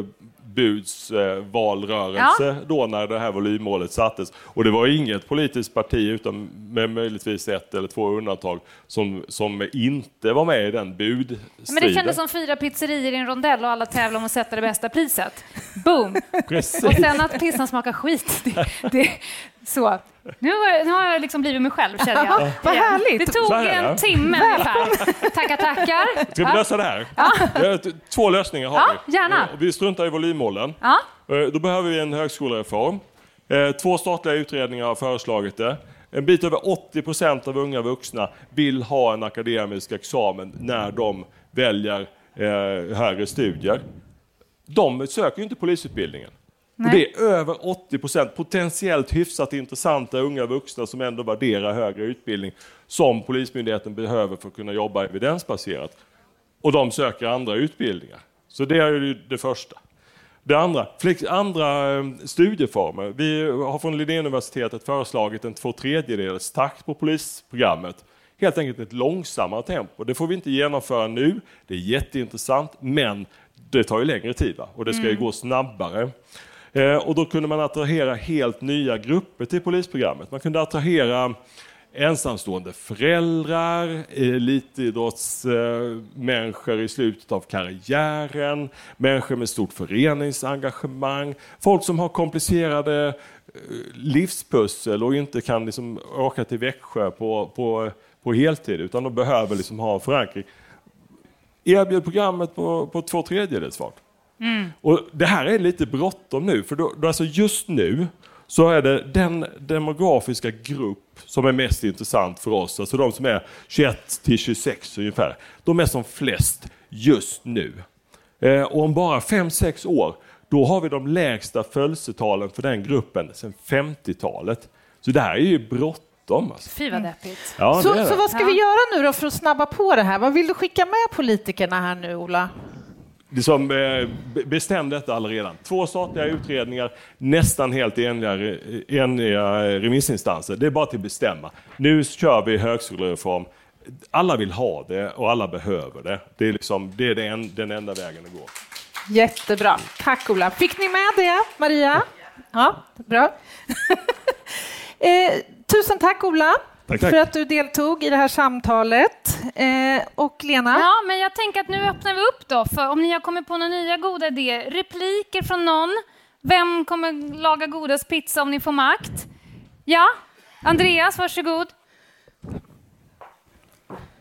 överbudsvalrörelse eh, ja. då när det här volymmålet sattes. Och det var inget politiskt parti utan med möjligtvis ett eller två undantag som, som inte var med i den budstriden. Men det kändes som fyra pizzerier i en rondell och alla tävlar om att sätta det bästa priset. Boom! Precis. Och sen att pizzan smakar skit. Det, det, så. Nu har, nu har jag liksom blivit mig själv, känner jag. Ja, vad härligt. Det tog här, en timme ungefär. Tackar, tackar. Ska vi lösa det här? Ja. Två lösningar har ja, vi. Gärna. Vi struntar i volymmålen. Ja. Då behöver vi en högskolereform. Två statliga utredningar har föreslagit det. En bit över åttio procent av unga vuxna vill ha en akademisk examen när de väljer högre studier. De söker ju inte polisutbildningen. Och det är över åttio procent potentiellt hyfsat intressanta unga vuxna som ändå värderar högre utbildning som Polismyndigheten behöver för att kunna jobba evidensbaserat. Och de söker andra utbildningar. Så det är ju det första. Det andra, andra studieformer. Vi har från Linnéuniversitetet föreslagit en två tredjedels takt på polisprogrammet. Helt enkelt ett långsammare tempo. Det får vi inte genomföra nu. Det är jätteintressant, men det tar ju längre tid va? Och det ska ju mm. gå snabbare. Eh, och då kunde man attrahera helt nya grupper till polisprogrammet. Man kunde attrahera ensamstående föräldrar, elitidrottsmänniskor eh, i slutet av karriären, människor med stort föreningsengagemang, folk som har komplicerade eh, livspussel och inte kan liksom åka till Växjö på, på, på heltid utan de behöver liksom ha förankring. Erbjud programmet på, på två tredjedels fart. Mm. Och det här är lite bråttom nu för då, då alltså just nu så är det den demografiska grupp som är mest intressant för oss, alltså de som är tjugoett till tjugosex ungefär, de är som flest just nu. Eh, och om bara fem sex år då har vi de lägsta födelsetalen för den gruppen sedan femtiotalet. Så det här är ju bråttom. Alltså. Fy vad deppigt. Ja, så, så vad ska ja. vi göra nu då för att snabba på det här? Vad vill du skicka med politikerna här nu, Ola? Det som eh, bestäm detta allaredan. Två statliga utredningar, nästan helt eniga, eniga remissinstanser. Det är bara till att bestämma. Nu kör vi högskolereform. Alla vill ha det och alla behöver det. Det är, liksom, det är den, den enda vägen att gå. Jättebra. Tack Ola. Fick ni med det, Maria? Ja, bra. eh, tusen tack Ola. Tack, tack. För att du deltog i det här samtalet. Eh, och Lena? Ja, men jag tänker att nu öppnar vi upp då. För om ni har kommit på några nya goda idéer. Repliker från någon. Vem kommer laga godast pizza om ni får makt? Ja, Andreas, varsågod.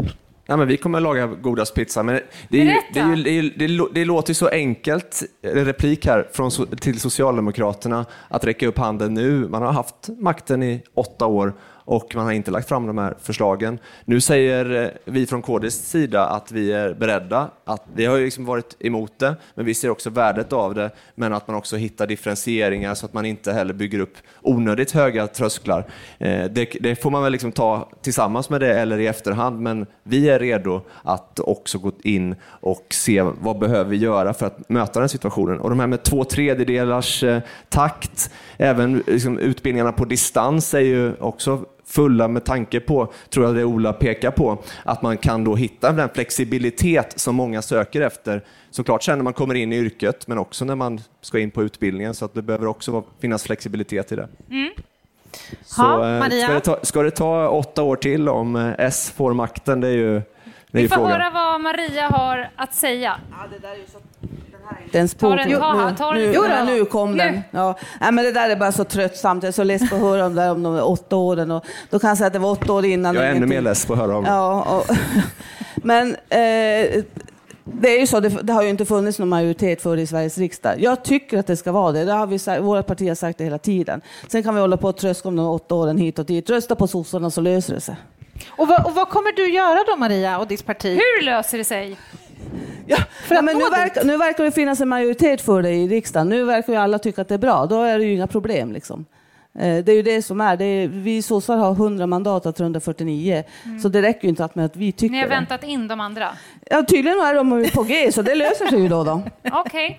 Nej, men vi kommer laga godast pizza, men det, är ju, det, är ju, det, är ju, det, det låter ju så enkelt, replik här från, till Socialdemokraterna, att räcka upp handen nu. Man har haft makten i åtta år och man har inte lagt fram de här förslagen. Nu säger vi från K D:s sida att vi är beredda, att vi har ju liksom varit emot det, men vi ser också värdet av det, men att man också hittar differentieringar så att man inte heller bygger upp onödigt höga trösklar. Det, det får man väl liksom ta tillsammans med det eller i efterhand, men vi är redo att också gå in och se vad behöver vi göra för att möta den situationen. Och de här med två tredjedelars takt, även liksom utbildningarna på distans är ju också fulla med tanke på, tror jag det Ola pekar på, att man kan då hitta den flexibilitet som många söker efter. Såklart sen när man kommer in i yrket, men också när man ska in på utbildningen, så att det behöver också finnas flexibilitet i det. Mm. Så ha, Maria. Ska, det ta, ska det ta åtta år till om S får makten? Det är ju det är Vi får frågan. höra vad Maria har att säga. Ja, det där är ju så... Den Ta den, ta, ta den. Nu, nu, nu, nu kom den. Nu. Ja. Nej, men det där är bara så tröttsamt. Jag är så less på att höra om, det om de åtta åren. Och då kan jag säga att det var åtta år innan. Jag är ännu mer less på att höra om det. Ja, och, men eh, det är ju så, det, det har ju inte funnits någon majoritet för det i Sveriges riksdag. Jag tycker att det ska vara det. Det har vi sagt, våra partier har sagt det hela tiden. Sen kan vi hålla på och tröska om de åtta åren hit och dit. Rösta på sossarna så löser det sig. Och vad, och vad kommer du göra då, Maria, och ditt parti? Hur löser det sig? Ja, ja, men nu, verkar, nu verkar det finnas en majoritet för det i riksdagen. Nu verkar ju alla tycka att det är bra. Då är det ju inga problem. Liksom. Det är ju det som är. Det är, vi sossar har hundra mandat av trehundrafyrtionio. Mm. Så det räcker ju inte att med att vi tycker. Ni har det. väntat in de andra? Ja, tydligen är de på G, så det löser sig ju då. då. Okej. Okay.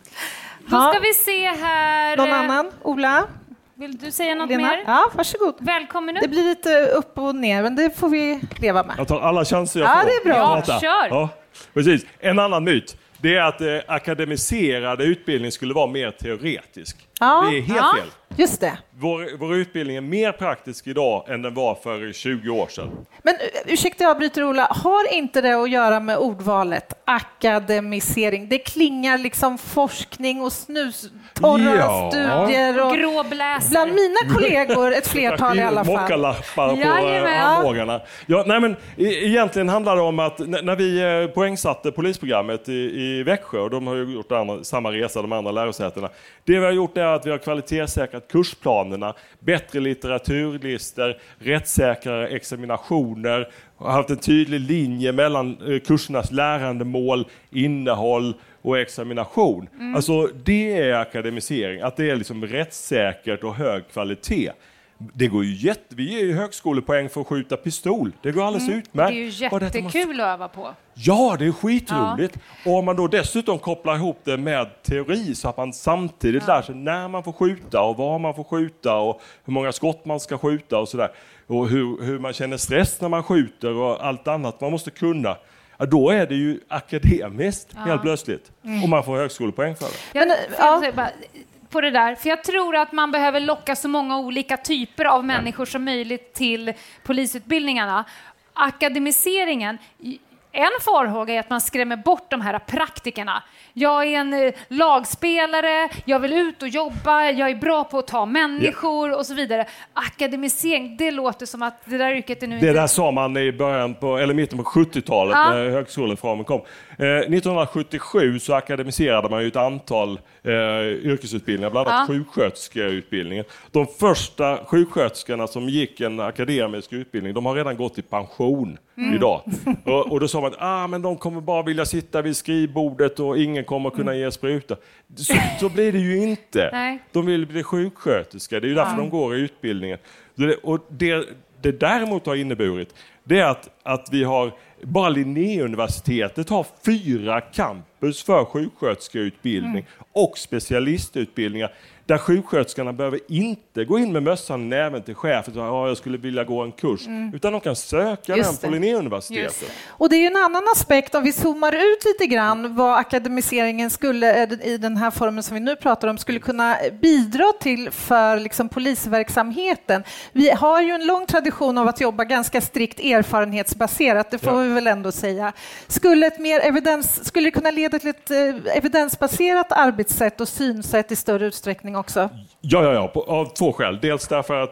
Då ska vi se här. Någon annan? Ola? Vill du säga något Lena? mer? Ja, varsågod. Välkommen upp. Det blir lite upp och ner, men det får vi leva med. Jag tar alla chanser jag ja, får. Det är bra. Ja, kör. Ja, precis. En annan myt, det är att eh, akademiserad utbildning skulle vara mer teoretisk. Ja. Det är helt ja. fel. Just det. Vår, vår utbildning är mer praktisk idag än den var för tjugo år sedan. Men ursäkta, jag bryter, Ola. Har inte det att göra med ordvalet akademisering? Det klingar liksom forskning och snustorra ja. studier. Och gråbläser. Bland mina kollegor, ett flertal i alla fall. Mockalappar på armbågarna. Ja, nej, men egentligen handlar det om att n- när vi poängsatte polisprogrammet i, i Växjö, och de har ju gjort andra, samma resa, de andra lärosätena. Det vi har gjort är att vi har kvalitetssäkrat kursplanerna, bättre litteraturlistor, rättssäkrare examinationer, har haft en tydlig linje mellan kursernas lärandemål, innehåll och examination. Mm. Alltså det är akademisering, att det är liksom rättssäkert och hög kvalitet. Det går ju jätte... Vi ger ju högskolepoäng för att skjuta pistol. Det går alldeles mm. utmärkt. Det är ju jättekul måste... att öva på. Ja, det är skitroligt. Ja. Och om man då dessutom kopplar ihop det med teori så att man samtidigt ja. lär sig när man får skjuta och var man får skjuta och hur många skott man ska skjuta och sådär. Och hur, hur man känner stress när man skjuter och allt annat man måste kunna. Ja, då är det ju akademiskt ja. helt plötsligt. Mm. Och man får högskolepoäng för det. Jag, Men, ja. bara, på det där, för jag tror att man behöver locka så många olika typer av människor som möjligt till polisutbildningarna. Akademiseringen, en farhåga är att man skrämmer bort de här praktikerna. Jag är en eh, lagspelare, jag vill ut och jobba, jag är bra på att ta människor yeah. och så vidare. Akademisering, det låter som att det där yrket är nu Det inte... där sa man i början på, eller mitten på sjuttiotalet ja. när högskolereformen kom. Eh, nittonhundrasjuttiosju så akademiserade man ju ett antal eh, yrkesutbildningar, bland annat ja. sjuksköterskeutbildningen. De första sjuksköterskorna som gick en akademisk utbildning, de har redan gått i pension mm. idag. Och, och då sa man att ah, men de kommer bara vilja sitta vid skrivbordet och ingen kommer kunna mm. ge spruta. Så, så blir det ju inte. Nej. De vill bli sjuksköterska, det är ju därför ja. de går i utbildningen. Och det, det däremot har inneburit, det är att, att vi har, bara Linnéuniversitetet har fyra campus för sjuksköterskeutbildning mm. och specialistutbildningar. Där sjuksköterskorna behöver inte gå in med mössan i näven till chefen och säga att jag skulle vilja gå en kurs. Mm. Utan de kan söka Just den på Linnéuniversitetet. Och det är ju en annan aspekt, om vi zoomar ut lite grann, vad akademiseringen skulle i den här formen som vi nu pratar om skulle kunna bidra till för liksom, polisverksamheten. Vi har ju en lång tradition av att jobba ganska strikt erfarenhetsbaserat, det får ja. vi väl ändå säga. Skulle, ett mer evidens, skulle det kunna leda till ett eh, evidensbaserat arbetssätt och synsätt i större utsträckning också? Ja, ja, ja, på, av två skäl. Dels därför att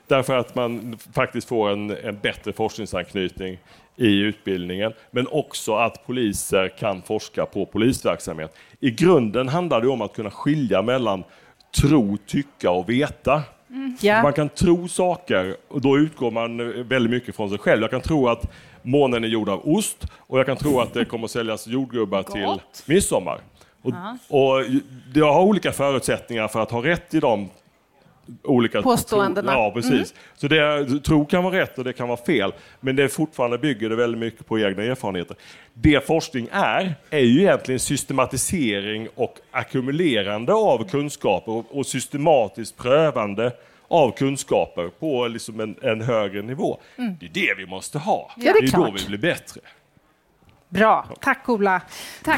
Därför att man faktiskt får en, en bättre forskningsanknytning i utbildningen, men också att poliser kan forska på polisverksamhet. I grunden handlar det om att kunna skilja mellan tro, tycka och veta. Mm. Yeah. Man kan tro saker och då utgår man väldigt mycket från sig själv. Jag kan tro att månen är gjord av ost och jag kan tro att det kommer att säljas jordgubbar till midsommar. Och, och jag har olika förutsättningar för att ha rätt i de olika påståendena. Tro, ja, precis. Mm. Så det, tro kan vara rätt och det kan vara fel. Men det fortfarande bygger det väldigt mycket på egna erfarenheter. Det forskning är, är ju egentligen systematisering och ackumulerande av kunskaper och, och systematiskt prövande av kunskaper på liksom en, en högre nivå. Mm. Det är det vi måste ha. Ja, det är, det är klart. Då vi blir bättre. Bra. Tack Ola. Tack.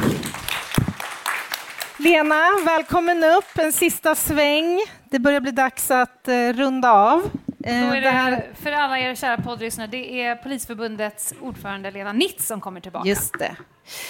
Lena, välkommen upp. En sista sväng. Det börjar bli dags att uh, runda av. Uh, Då är det här, för alla er kära poddlyssnare, det är Polisförbundets ordförande Lena Nitz som kommer tillbaka. Just det.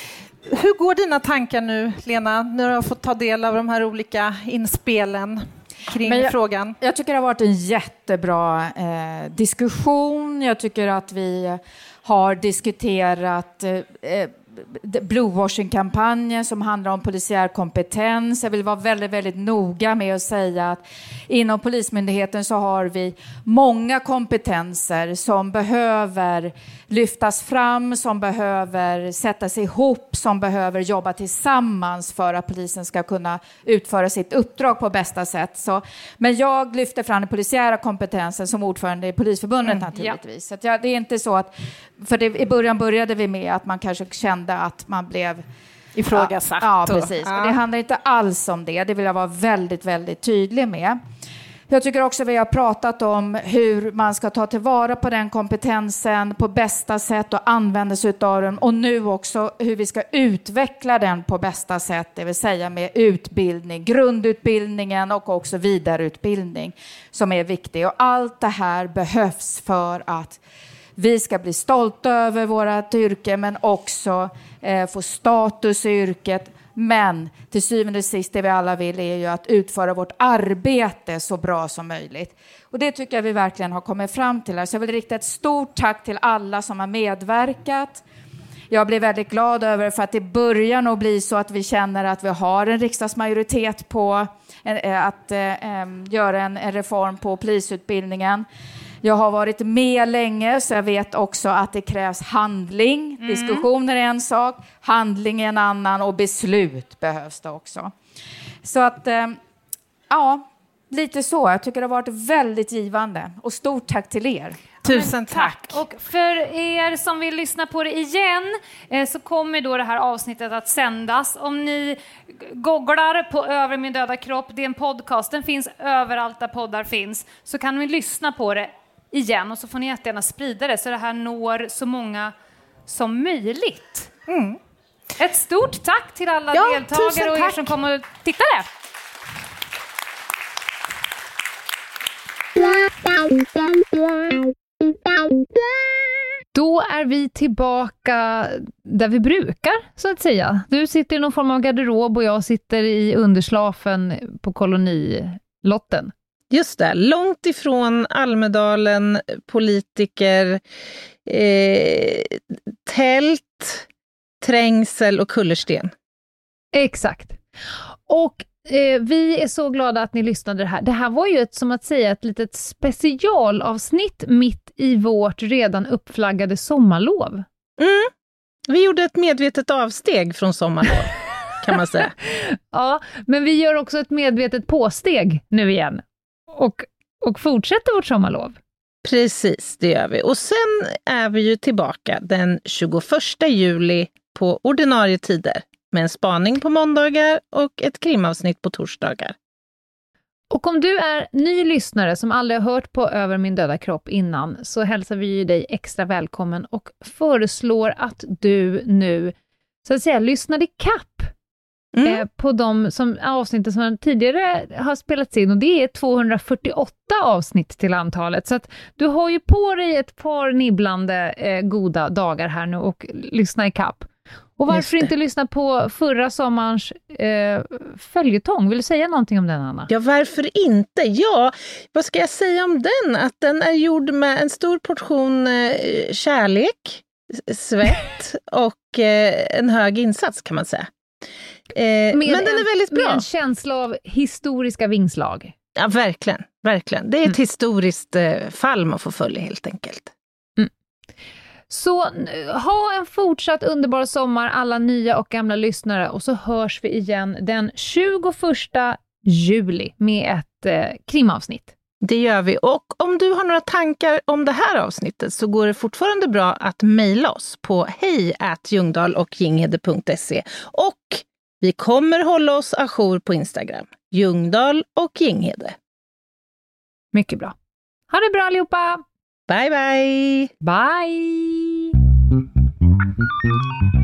Hur går dina tankar nu, Lena, när du har fått ta del av de här olika inspelen kring jag, frågan? Jag tycker det har varit en jättebra eh, diskussion. Jag tycker att vi har diskuterat eh, Bluewashing-kampanjen som handlar om polisiär kompetens. Jag vill vara väldigt, väldigt noga med att säga att inom Polismyndigheten så har vi många kompetenser som behöver lyftas fram, som behöver sättas ihop, som behöver jobba tillsammans för att polisen ska kunna utföra sitt uppdrag på bästa sätt. Så, men jag lyfter fram den polisiära kompetensen som ordförande i Polisförbundet mm, naturligtvis. Ja. Så att, ja, det är inte så att, för det, i början började vi med att man kanske kände att man blev ifrågasatt. Ja, ja precis. Ja. Och det handlar inte alls om det. Det vill jag vara väldigt, väldigt tydlig med. Jag tycker också att vi har pratat om hur man ska ta tillvara på den kompetensen på bästa sätt och använda sig av den. Och nu också hur vi ska utveckla den på bästa sätt, det vill säga med utbildning, grundutbildningen och också vidareutbildning som är viktig. Och allt det här behövs för att vi ska bli stolta över vårt yrke men också eh, få status i yrket. Men till syvende och sist det vi alla vill är ju att utföra vårt arbete så bra som möjligt. Och det tycker jag vi verkligen har kommit fram till här. Så jag vill rikta ett stort tack till alla som har medverkat. Jag blir väldigt glad över för att det börjar nog bli så att vi känner att vi har en riksdagsmajoritet på eh, att eh, göra en, en reform på polisutbildningen. Jag har varit med länge så jag vet också att det krävs handling. Mm. Diskussioner är en sak, handling är en annan och beslut behövs det också. Så att, ja, lite så. Jag tycker det har varit väldigt givande och stort tack till er. Tusen tack. Och för er som vill lyssna på det igen eh, så kommer då det här avsnittet att sändas. Om ni googlar på Över min döda kropp, det är en podcast, den finns överallt där poddar finns, så kan ni lyssna på det igen och så får ni jättegärna sprida det så det här når så många som möjligt. Mm. Ett stort tack till alla ja, deltagare och er som kommer och tittade. Då är vi tillbaka där vi brukar, så att säga. Du sitter i någon form av garderob och jag sitter i underslafen på kolonilotten. Just det, långt ifrån Almedalen, politiker, eh, tält, trängsel och kullersten. Exakt. Och eh, vi är så glada att ni lyssnade det här. Det här var ju ett, som att säga, ett litet specialavsnitt mitt i vårt redan uppflaggade sommarlov. Mm. Vi gjorde ett medvetet avsteg från sommarlov, kan man säga. Ja, men vi gör också ett medvetet påsteg nu igen. Och, och fortsätter vårt sommarlov. Precis, det gör vi. Och sen är vi ju tillbaka den tjugoförsta juli på ordinarie tider. Med en spaning på måndagar och ett krimavsnitt på torsdagar. Och om du är ny lyssnare som aldrig har hört på Över min döda kropp innan, så hälsar vi ju dig extra välkommen och föreslår att du nu, så att säga, lyssnar i kapp mm. eh, på de som, avsnitten som tidigare har spelats in. Och det är tvåhundrafyrtioåtta avsnitt till antalet. Så att du har ju på dig ett par nibblande eh, goda dagar här nu och lyssna i kapp. Och varför inte lyssna på förra sommarens eh, följetong? Vill du säga någonting om den, Anna? Ja, varför inte? Ja, vad ska jag säga om den? Att den är gjord med en stor portion eh, kärlek, svett och eh, en hög insats kan man säga. Eh, men den en, är väldigt bra. Med en känsla av historiska vingslag. Ja, verkligen. verkligen. Det är ett mm. historiskt eh, fall man får följa helt enkelt. Mm. Så ha en fortsatt underbar sommar alla nya och gamla lyssnare, och så hörs vi igen den tjugoförsta juli med ett eh, krimavsnitt. Det gör vi, och om du har några tankar om det här avsnittet så går det fortfarande bra att mejla oss på hej at ljungdahl och ginghede punkt se, och vi kommer hålla oss ajour på Instagram, Ljungdahl och Ginghede. Mycket bra. Ha det bra allihopa! Bye bye! Bye!